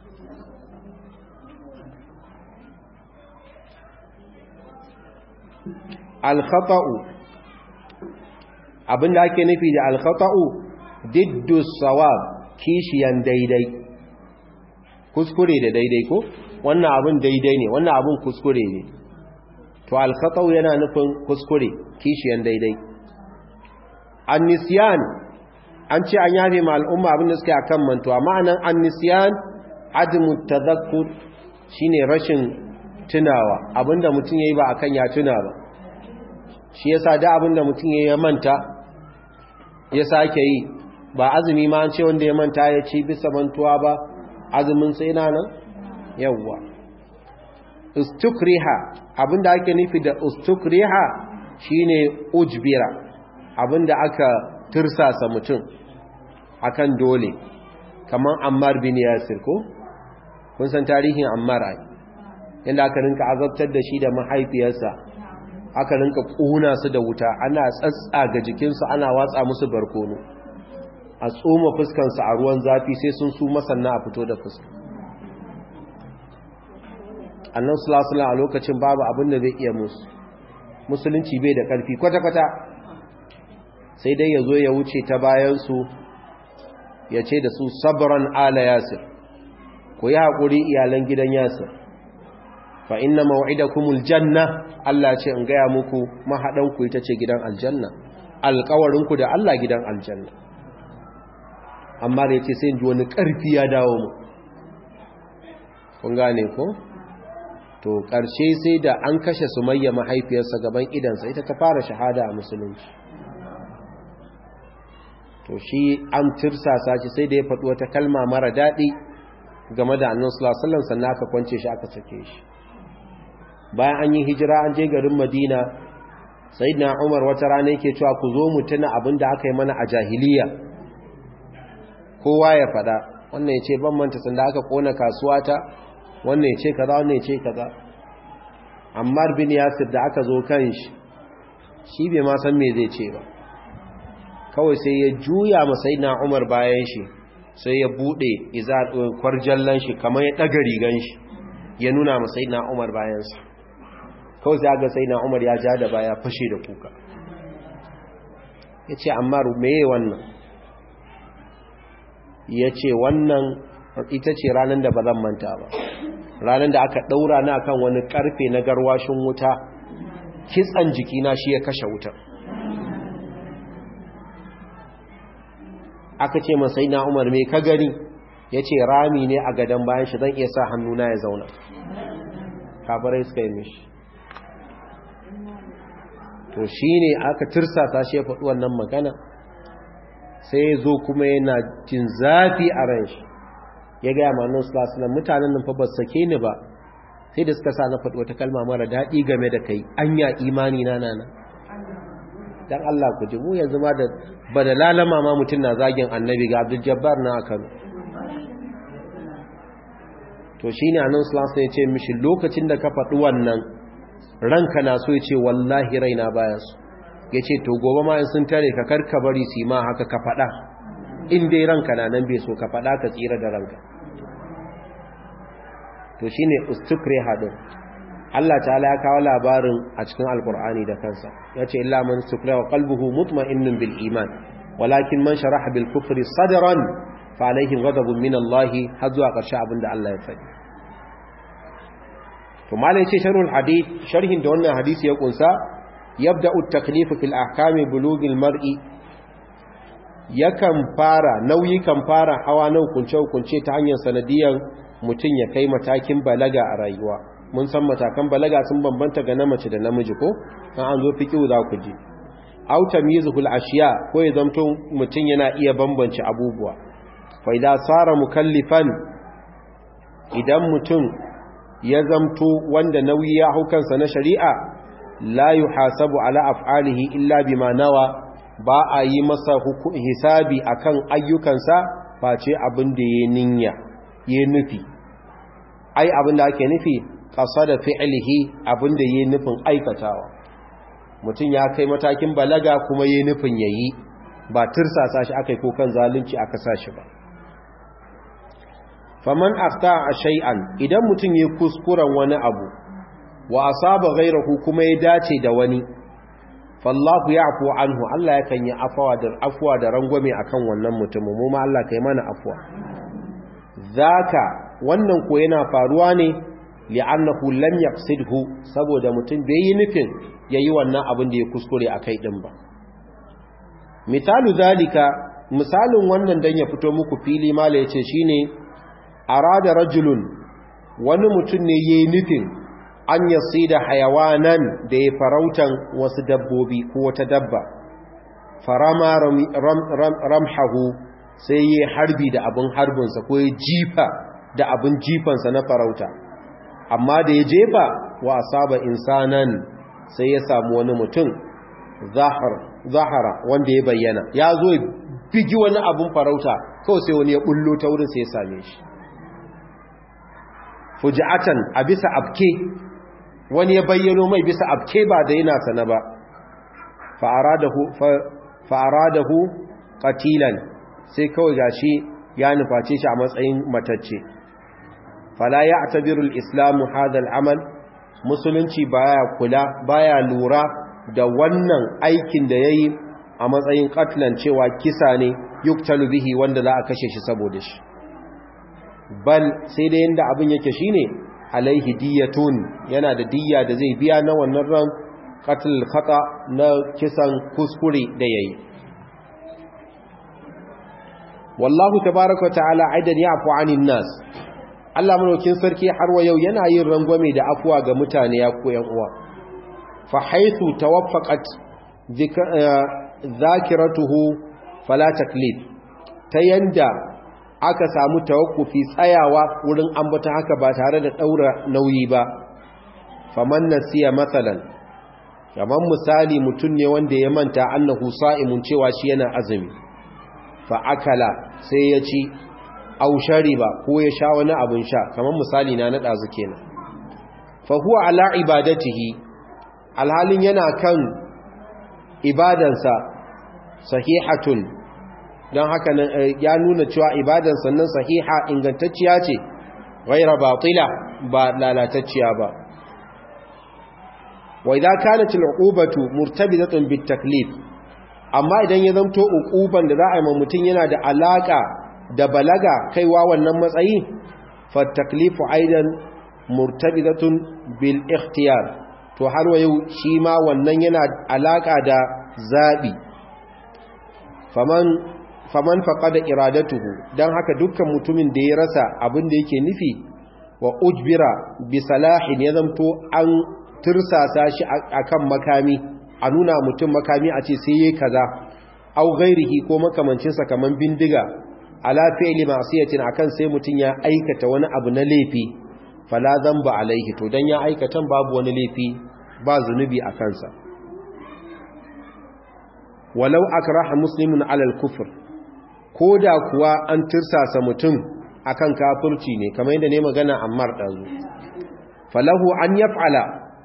Al-khata'u, abinda ake nufi da al-khata'u diddu sawab, kishiyan daidai. Kuskure da daidai ko? Wannan abin daidai ne, wannan abin kuskure ne. To al-khata'u yana nufin kuskure, kishiyan daidai. An-nisyan, an ce an yafe ma al'umma abin da suke akan mantuwa. Ma'anan an-nisyan admu tadhakkur, shine rashin tunawa, abinda mutum yayi ba akan ya tuna ba. Shi yasa da abinda mutum yayi ya manta ya sake yi, ba azumi ma an ce wanda ya manta ya ci bisa mantuwa ba, azumin sai na nan yawwa. Ustukriha, abinda ake nufi da ustukriha shine ujbira, abinda aka tirsasa mutum akan dole, kaman Ammar bin Yasir ko? Kun san tarihin Ammar ai, inda aka rinka azabtar da shi da mahaifiyarsa, aka rinka ƙuna su da wuta, ana tsatsa ga jikinsu, ana watsa musu barkono, a tsoma fuskansu a ruwan zafi sai sun su masanna a fito da fuska. Annan sulasula a lokacin babu abin da zai iya musu, musulunci bai da ƙarfi kwata-kwata, sai dai ya zo ya wuce ta bayansu ya ce da su sabran ala Yasir, ku yi haƙuri iyalan gidan Yasir, fa inna maw'idakumul janna, Allah ce in gaya muku mahaɗanku ita ce gidan aljanna, alƙawarinku da Allah gidan aljanna. Amma da ya ce sai in ji wani ƙarfi ya dawo mu. Kun gane ko? To ƙarshe sai da an kashe Sumayya mahaifiyarsa gaban idansa, ita ta fara shahada a musulunci. To shi an tirsasa shi sai da ya faɗi wata kalma mara daɗi game da annan sulasallan, sannan aka kwance shi aka sake shi. Bayan an yi hijira an je garin Madina, Sayyidina Umar wata rana yake cewa ku zo mu tuna abin da aka yi mana a jahiliya. Kowa ya faɗa, wannan ya ce ban manta sanda aka kona kasuwata, wannan ya ce kaza, wannan ya ce kaza. Ammar bin Yasir da aka zo kan shi, shi bai ma san me zai ce ba. Kawai sai ya juya ma Sayyidina Umar bayan shi, sai ya bude izar kwarjallan shi kamar ya daga rigan shi, ya nuna ma Sayyidina Umar bayansa. Kawai sai ga Sayyidina Umar ya ja da baya fashe da kuka. Yace Ammar meye wannan? Yace wannan ita ce ranar da ba zan manta ba, ranar da aka ɗaura na kan wani ƙarfe na garwashin wuta, kitsan jikina shi ya kashe wutar. Aka ce masai na Umar mai ka gani, ya ce rami ne a gadon bayan shi, zan iya sa hannuna ya zauna. Kabarai suka yi mishi. To shi ne aka tirsasa shi ya faɗi wannan magana, sai ya zo kuma yana jin zafi a ran shi, ya gaya manon sulasulan mutanen nan fa ba sake ni ba, sai da suka sa na faɗi wata kalma mara daɗi game da kai, anya imani na nana. Dan Allah ku ji, mu yanzu ma da ba da lalama ma mutum na zagin annabi ga Abdul Jabbar na Kano. To shi ne anan sulasulan ya ce mishi lokacin da ka faɗi wannan ranka na so ya ce wallahi raina baya su, ya ce to gobe ma in sun tare ka karka bari su ma haka ka faɗa, in dai ranka na nan bai so ka faɗa ka tsira da ranka. To shi ne ustukre haɗin Allah ta'ala ya kawo labarin a cikin alkur'ani da kansa, ya ce illa man stukre wa qalbuhu mutma'innun bil iman walakin man sharaha bil kufri sadran fa alaihim ghadabun min Allah, har zuwa ƙarshe abin da Allah ya faɗi. to malai ce sharhul hadith, sharhin da wannan hadisi ya kunsa, yabda'u at-taklif fil ahkami bulughil mar'i, yakan fara nauyi kan fara hawa na hukunce hukunce ta hanyar sanadiyar mutum ya kai matakin balaga a rayuwa. Mun san matakan balaga sun bambanta ga na mace da namiji ko kan an zo fiqhu za ku ji. Aw tamyizul ashiya, ko ya zamto mutum yana iya bambance abubuwa. Fa idza sara mukallifan, idan mutum ya zamto wanda nauyi ya hukansa na shari'a, la yuhasabu ala af'alihi illa bima nawa, ba a yi masa hisabi akan ayyukansa face abin da ya niyya ya nufi. Ai abin da ake nufi qasada fi'lihi, abin da ya nufin aikatawa. Mutum ya kai matakin balaga kuma ya nufin yayi, ba tirsasa shi akai ko kan zalunci aka sa shi ba. faman akhta'a shay'an, idan mutum ya kuskuren wani abu wa asaba ghayrahu kuma ya dace da wani, fallahu ya'fu anhu, Allah yakan yi afwa da afwa da rangwame akan wannan mutumin, mu ma Allah kai mana afwa. Zaka wannan ko yana faruwa ne li'annahu lam yaqsidhu, saboda mutum bai yi nufin yayi wannan abin da ya kuskure akai din ba. Misalu zalika, misalin wannan dan ya fito muku fili mala yace shine arada rajulun, wani mutum ne yayi nufin an yasida hayawanan, da ya farautan wasu dabbobi ko wata dabba, farama ram, ram, ram, ramhahu, sai ya harbi da abin harbinsa ko ya jifa da abin jifansa na farauta, amma da ya jefa wa asaba insanan, sai ya samu wani mutum zahar, zahara wanda ya bayyana, ya zo ya bigi wani abin farauta, kawai sai wani ya bullo ta wurin sai ya same shi fuji'atan, a bisa abke, wani ya bayyano mai bisa abke ba da yana sana ba, fa'aradahu qatilan, sai kawai gashi ya nuface shi a matsayin matacce. Fala ya atabiru al-islamu hadha al-amal, musulunci baya kula baya lura da wannan aikin da yayi a matsayin qatlan, cewa kisa ne yuktalu bihi, wanda za a kashe shi saboda shi. Bal sai da yanda abin yake shine alaihi diyatun, yana da diyya da zai biya na wannan ran qatl khata, na kisan kuskure da yayi. Wallahu tabaaraka ta'ala aidan ya'fu 'anil nas, Allah mulkin sarki har wa yau yana yin rangwame da afwa ga mutane ya koyan uwa. Fa haythu tawaffaqat dhakiratuhu fala taklif, ta yanda aka samu tawakkufi, tsayawa wurin ambata haka ba tare da daura nauyi ba. Faman nasiya matsalan, kaman misali mutum ne wanda ya manta annahu sa'imun, cewa shi yana azumi, fa akala, sai ya ci, aw shariba, ko ya sha wani abun sha, kaman misali na nada zu kenan. Fa huwa ala ibadatihi, alhalin yana kan ibadansa sahihatun, don haka ya nuna cewa ibadan sannan sahiha, ingantacciya ce, ghaira batila, ba lalatacciya ba. Wa idza kanat al'uqubatu murtabitatun bit taklif, amma idan ya zanto uquban da za a yi ma mutun yana da alaka da balaga kaiwa wannan matsayi fa taklifu aidan murtabitatun bil ikhtiyar to har wayo shi ma wannan yana alaka da zabi faman faman faqada iradatuhu dan haka dukkan mutumin da ya rasa abin da yake nufi wa ujbira bi salahin ya zamto an tirsasa shi akan makami a nuna mutum makami a ce sai yayi kaza au ghairihi ko makamancin sa kaman bindiga ala fi'li ma'siyatin akan sai mutun ya aikata wani abu na laifi fala dhanba alaihi to dan ya aikatan babu wani laifi ba zunubi a kansa walau akraha muslimun ala al-kufr koda kuwa an tirsasa mutum akan kafirci ne kamar yadda ne magana Ammar dazu falahu an yaf'ala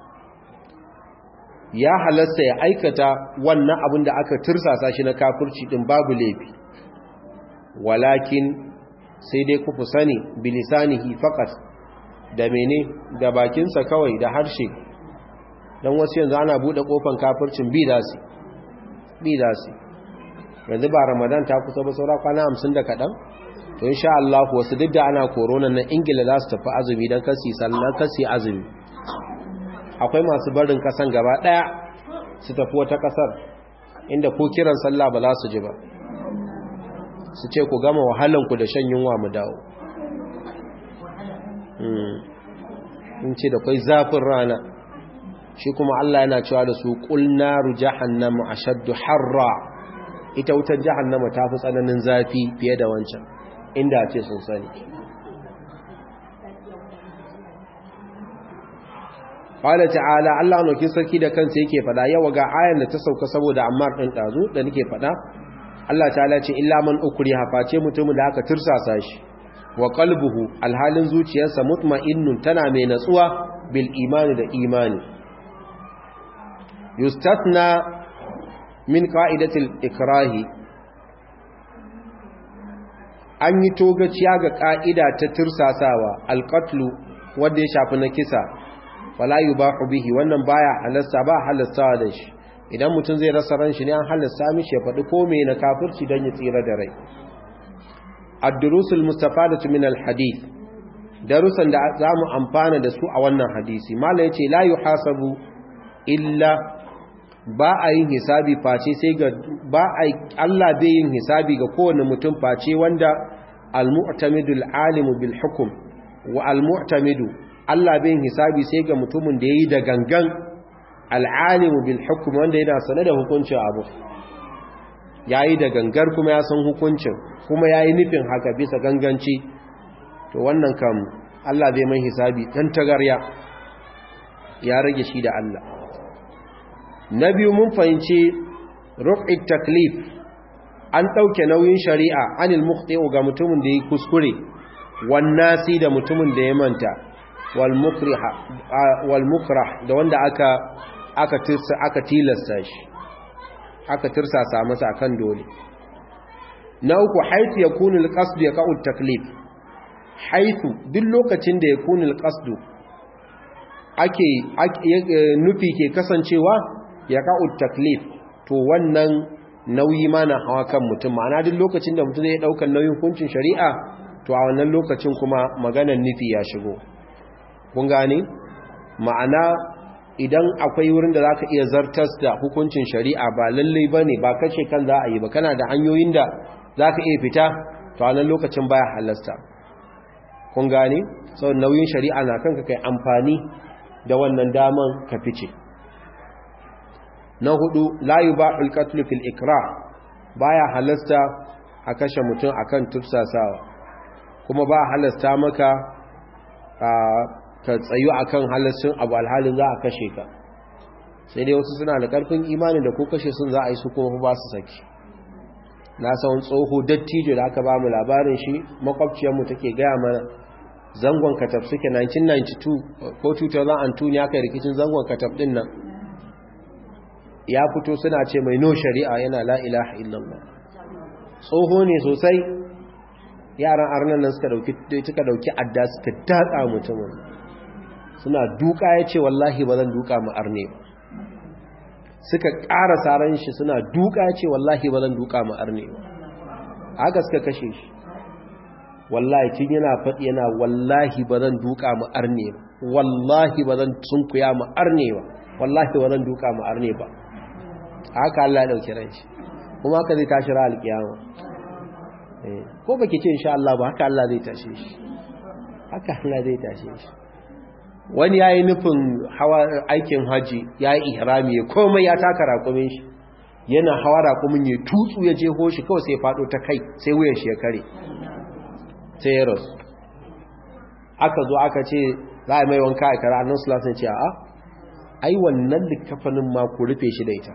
ya halasta ya aikata wannan abin da aka tirsasa shi na kafirci din babu laifi walakin sai dai ku sani bilisanihi faqat da mene da bakinsa kawai da harshe dan wasu yanzu ana bude kofan kafircin bi dasi bi dasi yanzu ba Ramadan ta kusa ba saura kwana hamsin da kadan to insha Allah wasu duk da ana corona na Ingila za su tafi azumi dan kasi sallan kasi azumi akwai masu barin kasan gaba daya su tafi wata kasar inda ko kiran sallah ba za su ji ba su ce ku gama wahalan ku da shan yunwa mu dawo in ce da kai zafin rana shi kuma Allah yana cewa da su qul naru jahannamu ashaddu harra ita wutar jahannama ta fi tsananin zafi fiye da wancan inda ce sun sani qala ta'ala Allah nokin sarki da kansa yake fada yawa ga ayan da ta sauka saboda Ammar din dazu da nake fada Allah ta'ala ce illa man ukriha face mutumin da aka tursasa shi wa qalbuhu alhalin zuciyarsa mutma'innun tana mai natsuwa bil imani da imani yustatna min qa'idatil ikrahi an yi togaciya ga ka'ida ta tursasawa alqatlu wanda ya shafi na kisa fala yubahu bihi wannan baya halasta ba halasta da shi idan mutum zai rasa ran shi ne an halasta mishi ya faɗi komai na kafirci dan ya tsira da rai ad-durusul mustafadatu min al-hadith darusan da zamu amfana da su a wannan hadisi mallan yace la yuhasabu illa ba a yin hisabi face sai ga ba a Allah bai yin hisabi ga kowane mutum face wanda al-mu'tamidul alimu bil hukm wa al-mu'tamidu Allah bai yin hisabi sai ga mutumin da yayi da gangan al-alimu bil hukm wanda yana sanar da hukuncin abu yayi da gangar kuma ya san hukuncin kuma yayi nufin haka bisa ganganci to wannan kam Allah bai mai hisabi dan tagarya ya rage shi da Allah na biyu mun fahimci ruf'it taklif an ɗauke nauyin shari'a anil mukhti'u ga mutumin da ya kuskure wan nasi da mutumin da ya manta wal mukriha wal mukrah da wanda aka aka tirsa aka tilasta shi aka tirsasa masa akan dole na uku haythu yakunu al qasd yaqa'u at taklif haythu duk lokacin da yakunu al qasd ake nufi ke kasancewa ya ka'ud taklif to wannan nauyi ma na hawa kan mutum ma'ana duk lokacin da mutum zai daukar nauyin hukuncin shari'a to a wannan lokacin kuma maganar nufi ya shigo kun gane ma'ana idan akwai wurin da zaka iya zartas da hukuncin shari'a ba lalle bane ba kace kan za a yi ba kana da hanyoyin da zaka iya fita to a wannan lokacin baya halasta kun gane saboda nauyin shari'a na kanka kai amfani da wannan daman ka fice na hudu la yubahul qatl fil ikrah baya halasta a kashe mutum akan tufsasawa kuma ba halasta maka ka tsayu akan halastin abu alhalin za a kashe ka sai dai wasu suna da karfin imani da ko kashe sun za a yi su kuma ba su saki na san tsoho dattijo da aka ba mu labarin shi makwabciyar mu take gaya mana zangon katab suke nineteen ninety-two ko two thousand two ne aka yi rikicin zangon katab din nan ya fito suna ce mai no shari'a yana la ilaha illallah tsoho ne sosai yaran arnan nan suka dauki suka dauki adda suka datsa mutumin suna duka yace wallahi ba zan duka mu arne ba suka ƙara saran shi suna duka yace wallahi ba zan duka mu arne ba haka suka kashe shi wallahi tun yana faɗi yana wallahi ba zan duka mu arne ba wallahi ba zan sunkuya mu arne ba wallahi ba zan duka mu arne ba haka Allah ya dauke ranshi kuma haka zai tashi ra alkiyama eh ko baki ce insha Allah ba haka Allah zai tashe shi haka Allah zai tashe shi wani yayi nufin hawa aikin haji yayi ihrami komai ya taka rakumin shi yana hawa rakumin ya tutsu ya je hoshi kawai sai fado ta kai sai wuyan shi ya kare sai ya rasu aka zo aka ce za a mai wanka a kara annan sulasun ce a ai wannan likafanin ma ku rufe shi da ita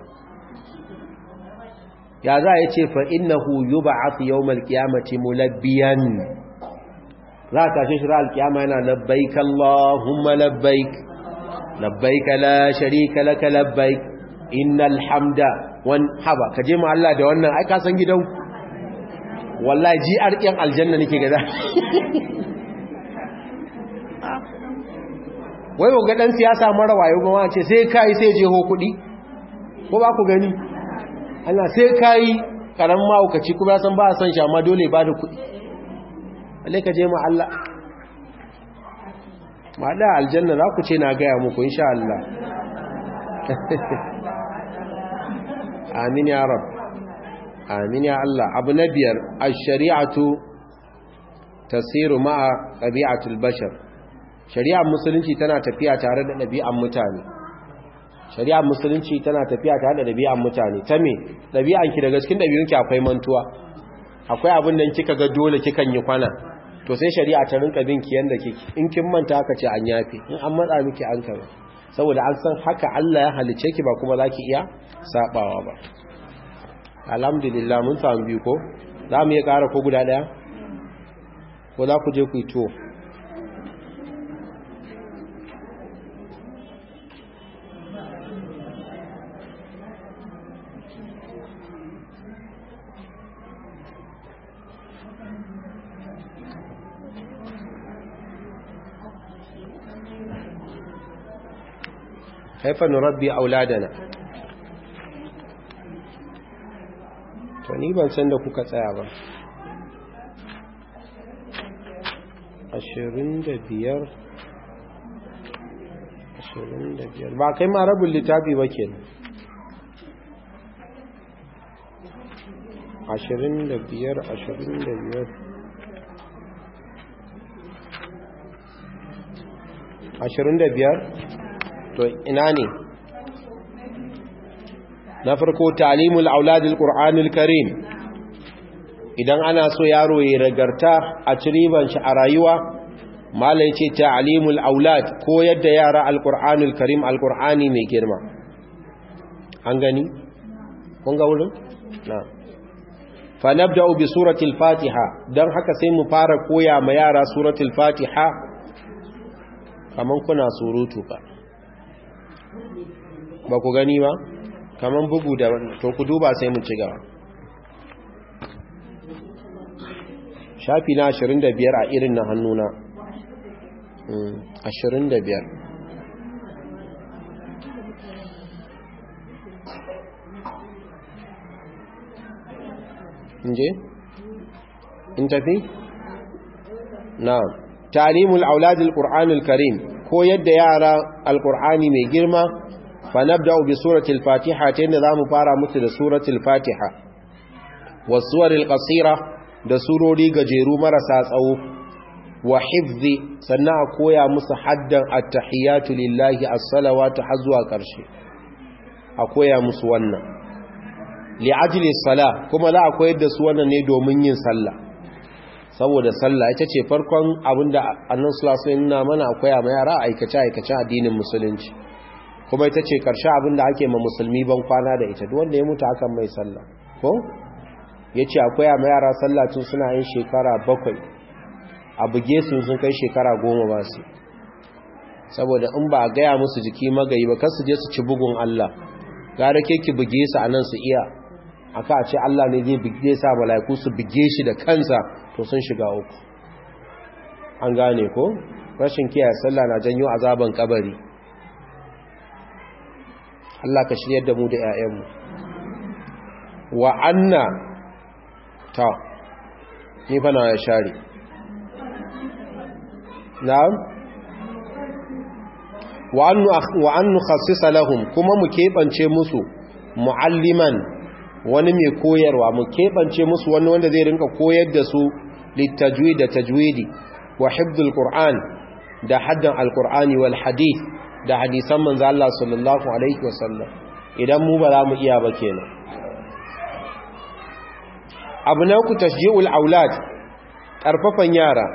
ya za a ce fa innahu yub'ath yawmal qiyamati mulabbiyan za a tashi shi ra'al qiyama yana labbaik allahumma labbaik labbaik la sharika laka labbaik innal hamda wan haba kaje ma Allah da wannan ai ka san gidan wallahi ji arƙin aljanna nake gada wai ga dan siyasa mara wayo ba ce sai kai sai je ho kudi ko ba ku gani Allah sai kai karan mahaukaci kuma san ba san shi amma dole ba da kudi balle ka je ma Allah ma da aljanna za ku ce na ga ya muku insha Allah amin ya rab amin ya Allah abu na biyar ash-shari'atu tasiru ma'a tabi'atul bashar shari'ar musulunci tana tafiya tare da ɗabi'an mutane shari'ar musulunci tana tafiya tare da ɗabi'an mutane ta me ɗabi'an ki daga cikin ɗabi'unki akwai mantuwa akwai abin da kika ga dole kikan yi kwana to sai shari'a ta rinka bin ki yanda kike in kin manta haka ce an yafe in an matsa miki an kaza saboda an san haka Allah ya halice ki ba kuma zaki iya sabawa ba alhamdulillah mun samu biyu ko za mu iya ƙara ko guda ɗaya ko za ku je ku yi to kaifa nurabbi auladana to ni ban san da kuka tsaya ba ashirin da biyar ashirin da biyar ba kai ma rabin littafi ba ke ashirin da biyar ashirin da biyar ashirin da biyar to ina ne na farko ta'limul auladil qur'anil karim idan ana so yaro ya ragarta a ciriban shi a rayuwa malai ce ta'limul aulad ko yadda yara alqur'anul karim alqur'ani mai girma an gani kun ga wurin na fa nabda'u bi suratil fatiha dan haka sai mu fara koya ma yara suratul fatiha kaman kuna surutu ba ba ku gani ba kaman bugu da to ku duba sai mu ci gaba shafi na ashirin da biyar a irin na hannuna ashirin da biyar inje in tafi na ta'limul auladil qur'anil karim ko yadda yara alqur'ani mai girma fa nabda'u bi suratil fatiha ta yadda zamu fara musu da suratul fatiha was suwaril qasira da surori gajeru marasa tsawo wa hifzi sannan a koya musu haddan at-tahiyatu lillahi as-salawatu har zuwa ƙarshe a koya musu wannan li'ajli as-salah kuma za a koyar da su wannan ne domin yin sallah saboda sallah ita ce farkon abinda annabi sallallahu alaihi wasallam mana a koya ma yara aikace aikace addinin musulunci kuma ita ce karshe abinda ake ma musulmi ban kwana da ita duk wanda ya mutu akan mai sallah ko yace a koya ma yara sallah tun suna yin shekara bakwai a buge su sun kai shekara goma ba su saboda in ba a gaya musu jiki magayi ba kar su je su ci bugun Allah gara ke ki buge su anan su iya aka a ce Allah ne zai buge sa malaiku su buge shi da kansa to sun shiga uku an gane ko rashin kiyaye sallah na janyo azaban kabari Allah ka shiryar da mu da ƴaƴanmu wa anna ta ni fa na ya share na'am wa annu wa annu khassisa lahum kuma mu kebance musu mualliman wani mai koyarwa mu kebance musu wani wanda zai rinka koyar da su litajwid da tajwidi wa hifdhul qur'an da haddan alqur'ani wal hadith da hadisan manzo Allah sallallahu alaihi wasallam idan mu ba za mu iya ba kenan abu na ku tashji'ul aulad karfafan yara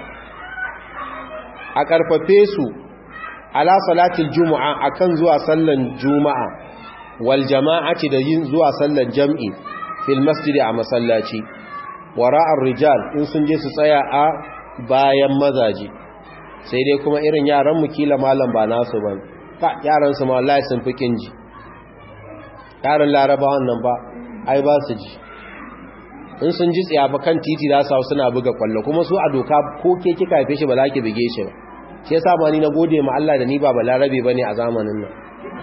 a karfafe su ala salatil jumu'a akan zuwa sallan juma'a wal jama'ati da yin zuwa sallan jam'i fil masjid a masallaci wara'ar rijal in sun je su tsaya a bayan mazaji sai dai kuma irin yaran mu kila malam ba nasu ba ka yaran su ma wallahi sun fi kinji yaran larabawan nan ba ai ba su ji in sun ji tsiya ba kan titi za su suna buga kwallo kuma su a doka ko ke kika haife shi ba za ki bige shi ba shi yasa ma ni na gode ma Allah da ni ba balarabe bane a zamanin nan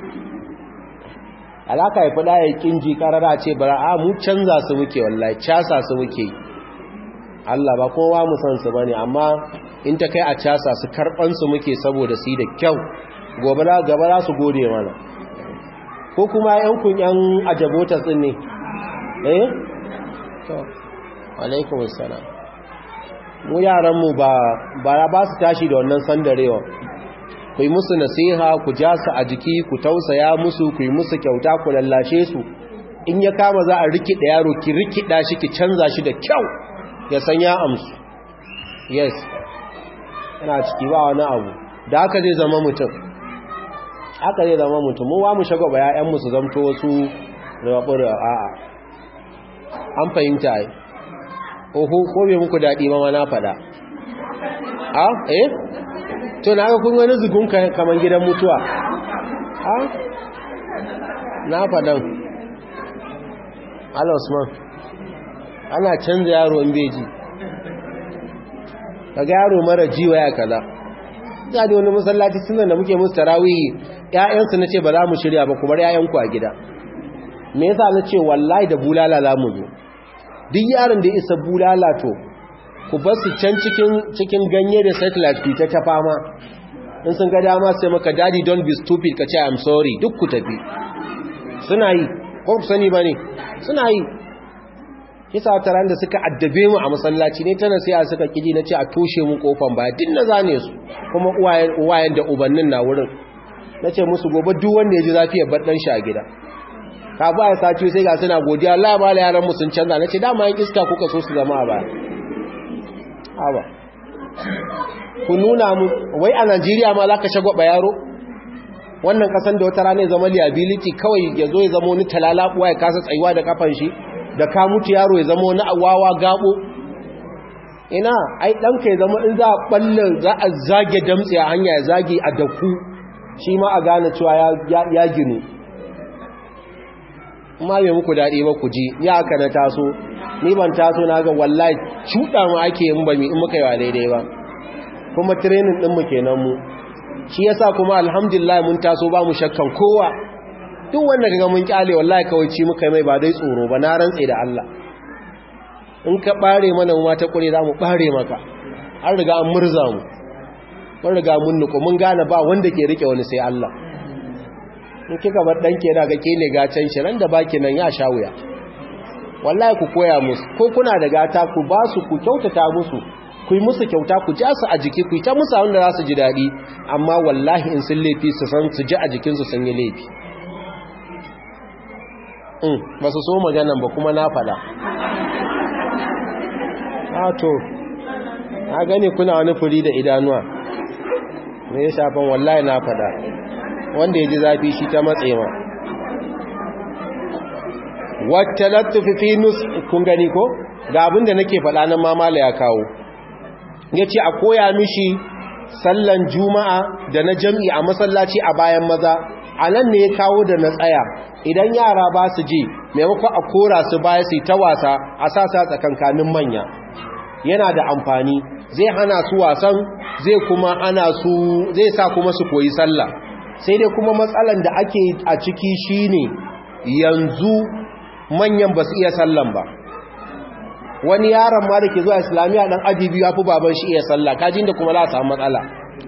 alaka ya fada ya kinji karara ce bara a mu canza su muke wallahi casa su muke Allah ba kowa mu san su bane amma in ta kai a casa su karban su muke saboda su da kyau gobe da gaba za su gode mana ko kuma yan kun yan ajabota tsin ne eh to alaikum assalam mu yaran mu ba ba ba su tashi da wannan sandarewa ku yi musu nasiha ku ja su a jiki ku tausaya musu ku yi musu kyauta ku lallashe su in ya kama za a rikida yaro ki rikida shi ki canza shi da kyau ya san ya amsu yes yana ciki ba wani abu da haka zai zama mutum haka zai zama mutum mu wa mu shagwaba ƴaƴan mu su zamto wasu rababur a'a an fahimta ai oho ko bai muku dadi ma na fada a eh to na ga kun wani zugun kaman gidan mutuwa a na fadan Allah Usman ana canza yaro in beji kaga yaro mara jiwa ya kaza da wani masallaci sunan da muke musu tarawih ƴaƴansu nace ba za mu shirya ba kuma ƴaƴanku a gida me yasa nace wallahi da bulala za mu zo duk yaron da ya isa bulala to ku bar su can cikin cikin ganye da satellite ku ta fama in sun ga dama sai maka daddy don't be stupid ka ce I'm sorry duk ku tafi suna yi ko ku sani bane suna yi kisa taran da suka addabe mu a masallaci ne tana sai a suka kiji nace a toshe mu kofan baya din na zane su kuma uwayen uwayen da ubannin na wurin nace musu gobe duk wanda ya ji zafi ya bar dan shi a gida ka ba ya sace sai ga suna godiya Allah ba la yaran mu sun canza nace dama yan iska kuka so su zama a baya haba ku nuna mu wai a Najeriya ma zaka shagwaba yaro wannan kasan da wata rana ya zama liability kawai yazo ya zama wani talalabuwa ya kasa tsayuwa da kafan shi da ka mutu yaro ya zama wani awawa gabo ina ai danka ya zama in za a balle za a zage damtse a hanya ya zage a daku shi ma a gane cewa ya ya ginu ma bai muku dadi ba ku ji ya haka na taso ni ban taso na ga wallahi cuda mu ake in ba mi in muka yi wa daidai ba kuma training din mu kenan mu shi yasa kuma alhamdulillah mun taso ba mu shakkan kowa duk wanda kaga mun kyale wallahi kawai ci muka mai ba dai tsoro ba na rantse da Allah in ka bare mana mu ta kure za mu bare maka an riga an murza mu mun riga mun nuko mun gane ba wanda ke rike wani sai Allah in kika bar danke yana ga ke ne gacen shi ran da baki nan ya sha wuya wallahi ku koya musu ko kuna da gata ku ba su ku kyautata musu ku yi musu kyauta ku ja su a jiki ku yi ta musu wanda za su ji daɗi amma wallahi in sun laifi su san su ji a jikinsu sun yi laifi ba su so maganan ba kuma na faɗa to na gani kuna wani furi da idanuwa me ya shafan wallahi na faɗa wanda ya ji zafi shi ta matse ma wata lattufi fi nus kun gani ko ga abinda nake faɗa nan mamala ya kawo ya ce a koya mishi sallan juma'a da na jam'i a masallaci a bayan maza a nan ne ya kawo da na tsaya idan yara ba su ji maimakon a kora su baya su ta wasa a sasa tsakankanin manya yana da amfani zai hana su wasan zai kuma hana su zai sa kuma su koyi sallah sai dai kuma matsalan da ake a ciki shine yanzu manyan ba su iya sallan ba wani yaron ma da ke zuwa islamiyya dan aji biyu ya fi baban shi iya sallah kajin da kuma za a samu matsala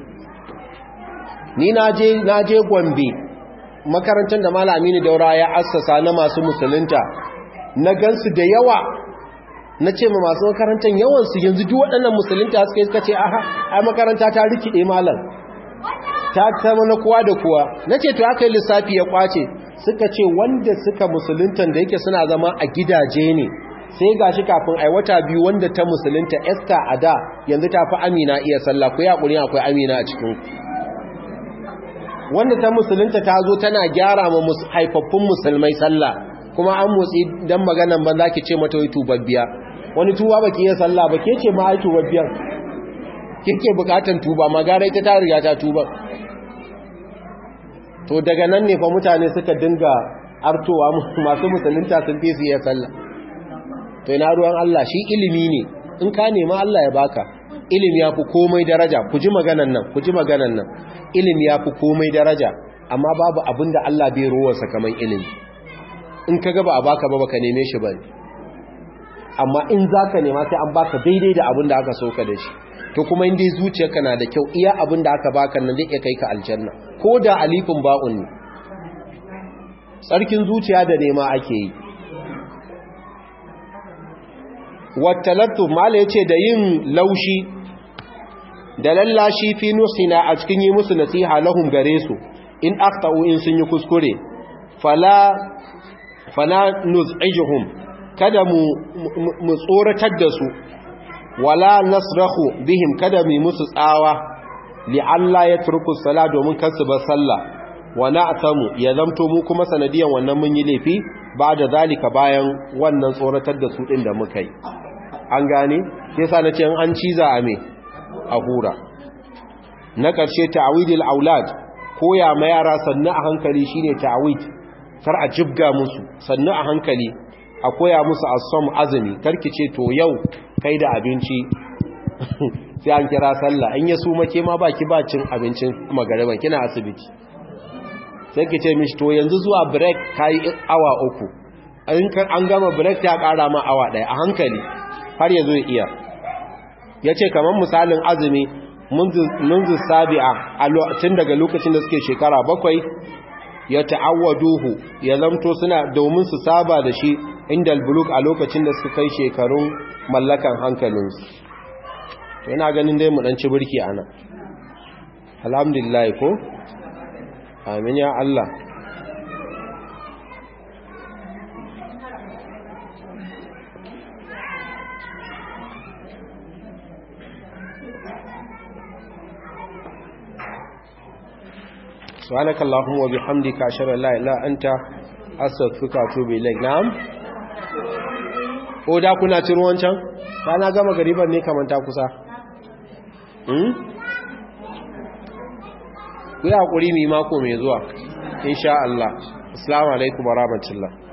ni naje naje Gombe makarantar da Malam Aminu Daura ya assasa na masu musulunta na gansu da yawa na ce ma masu makarantar yawansu yanzu duk waɗannan musulunta suka yi suka ce aha ai makaranta ta rikide malam ta kama na kowa da kowa na ce to aka yi lissafi ya kwace suka ce wanda suka musuluntan da yake suna zama a gidaje ne sai ga shi kafin ai wata biyu wanda ta musulunta Esther a da yanzu ta fi Amina iya sallah ku ya ƙuri akwai Amina a cikin wanda ta musulunta ta zo tana gyara ma haifaffun musulmai sallah kuma an motsi dan maganan ban zaki ce mata wai tubabbiya wani tuba baki iya sallah ba ke ce ma ai tubabbiyar kike bukatan tuba magara ita ta riga ta tuba to daga nan ne fa mutane suka dinga artowa masu musulunta sun fi su iya sallah to ina ruwan Allah shi ilimi ne in ka nema Allah ya baka ilimi yafi komai daraja ku ji maganan nan ku ji maganan nan ilimi yafi komai daraja amma babu abinda Allah bai ruwarsa kaman ilimi in kaga ba a baka ba baka neme shi bane amma in zaka nema sai an baka daidai da abinda aka soka da shi to kuma in dai zuciyarka na da kyau iya abinda aka baka nan zai iya kai ka aljanna ko da alifin ba'un ne tsarkin zuciya da nema ake yi wattalattu mala yace da yin laushi da lallashi fi nusina a cikin yi musu nasiha lahum gare su in aqta'u in sun yi kuskure fala fala nuz'ijuhum kada mu mu tsoratar da su wala nasrahu bihim kada mu musu tsawa li alla yatruku sala domin kansu bar sallah wa na'tamu ya zamto mu kuma sanadiyan wannan mun yi laifi ba da zalika bayan wannan tsoratar da su din da muka yi an gane sai sa nace an ciza a me a hura na karshe ta'widil aulad koya ma yara sannu a hankali shine ta'wid kar a jibga musu sannu a hankali a koya musu as-sam azumi karki ce to yau kai da abinci sai an kira sallah in ya su make ma baki ba cin abincin magariba kina asibiti sai ki ce mishi to yanzu zuwa break kai awa uku an gama break ta kara ma awa daya a hankali har yazo ya iya yace kaman misalin azumi munzu sabi'a a tun daga lokacin da suke shekara bakwai ya ta'awwaduhu ya zamto suna domin su saba da shi inda albuluk a lokacin da suka kai shekarun mallakan hankalinsu to ina ganin dai mu dan ci burki ana alhamdulillah ko amin ya Allah subhanaka allahumma wa bihamdika ashhadu an la ilaha illa anta astaghfiruka wa atubu ilaik na'am ko da kuna ciro wancan kana gama gariban ne kamanta kusa hmm ku yi hakuri mi mako mai zuwa insha Allah assalamu alaikum wa rahmatullah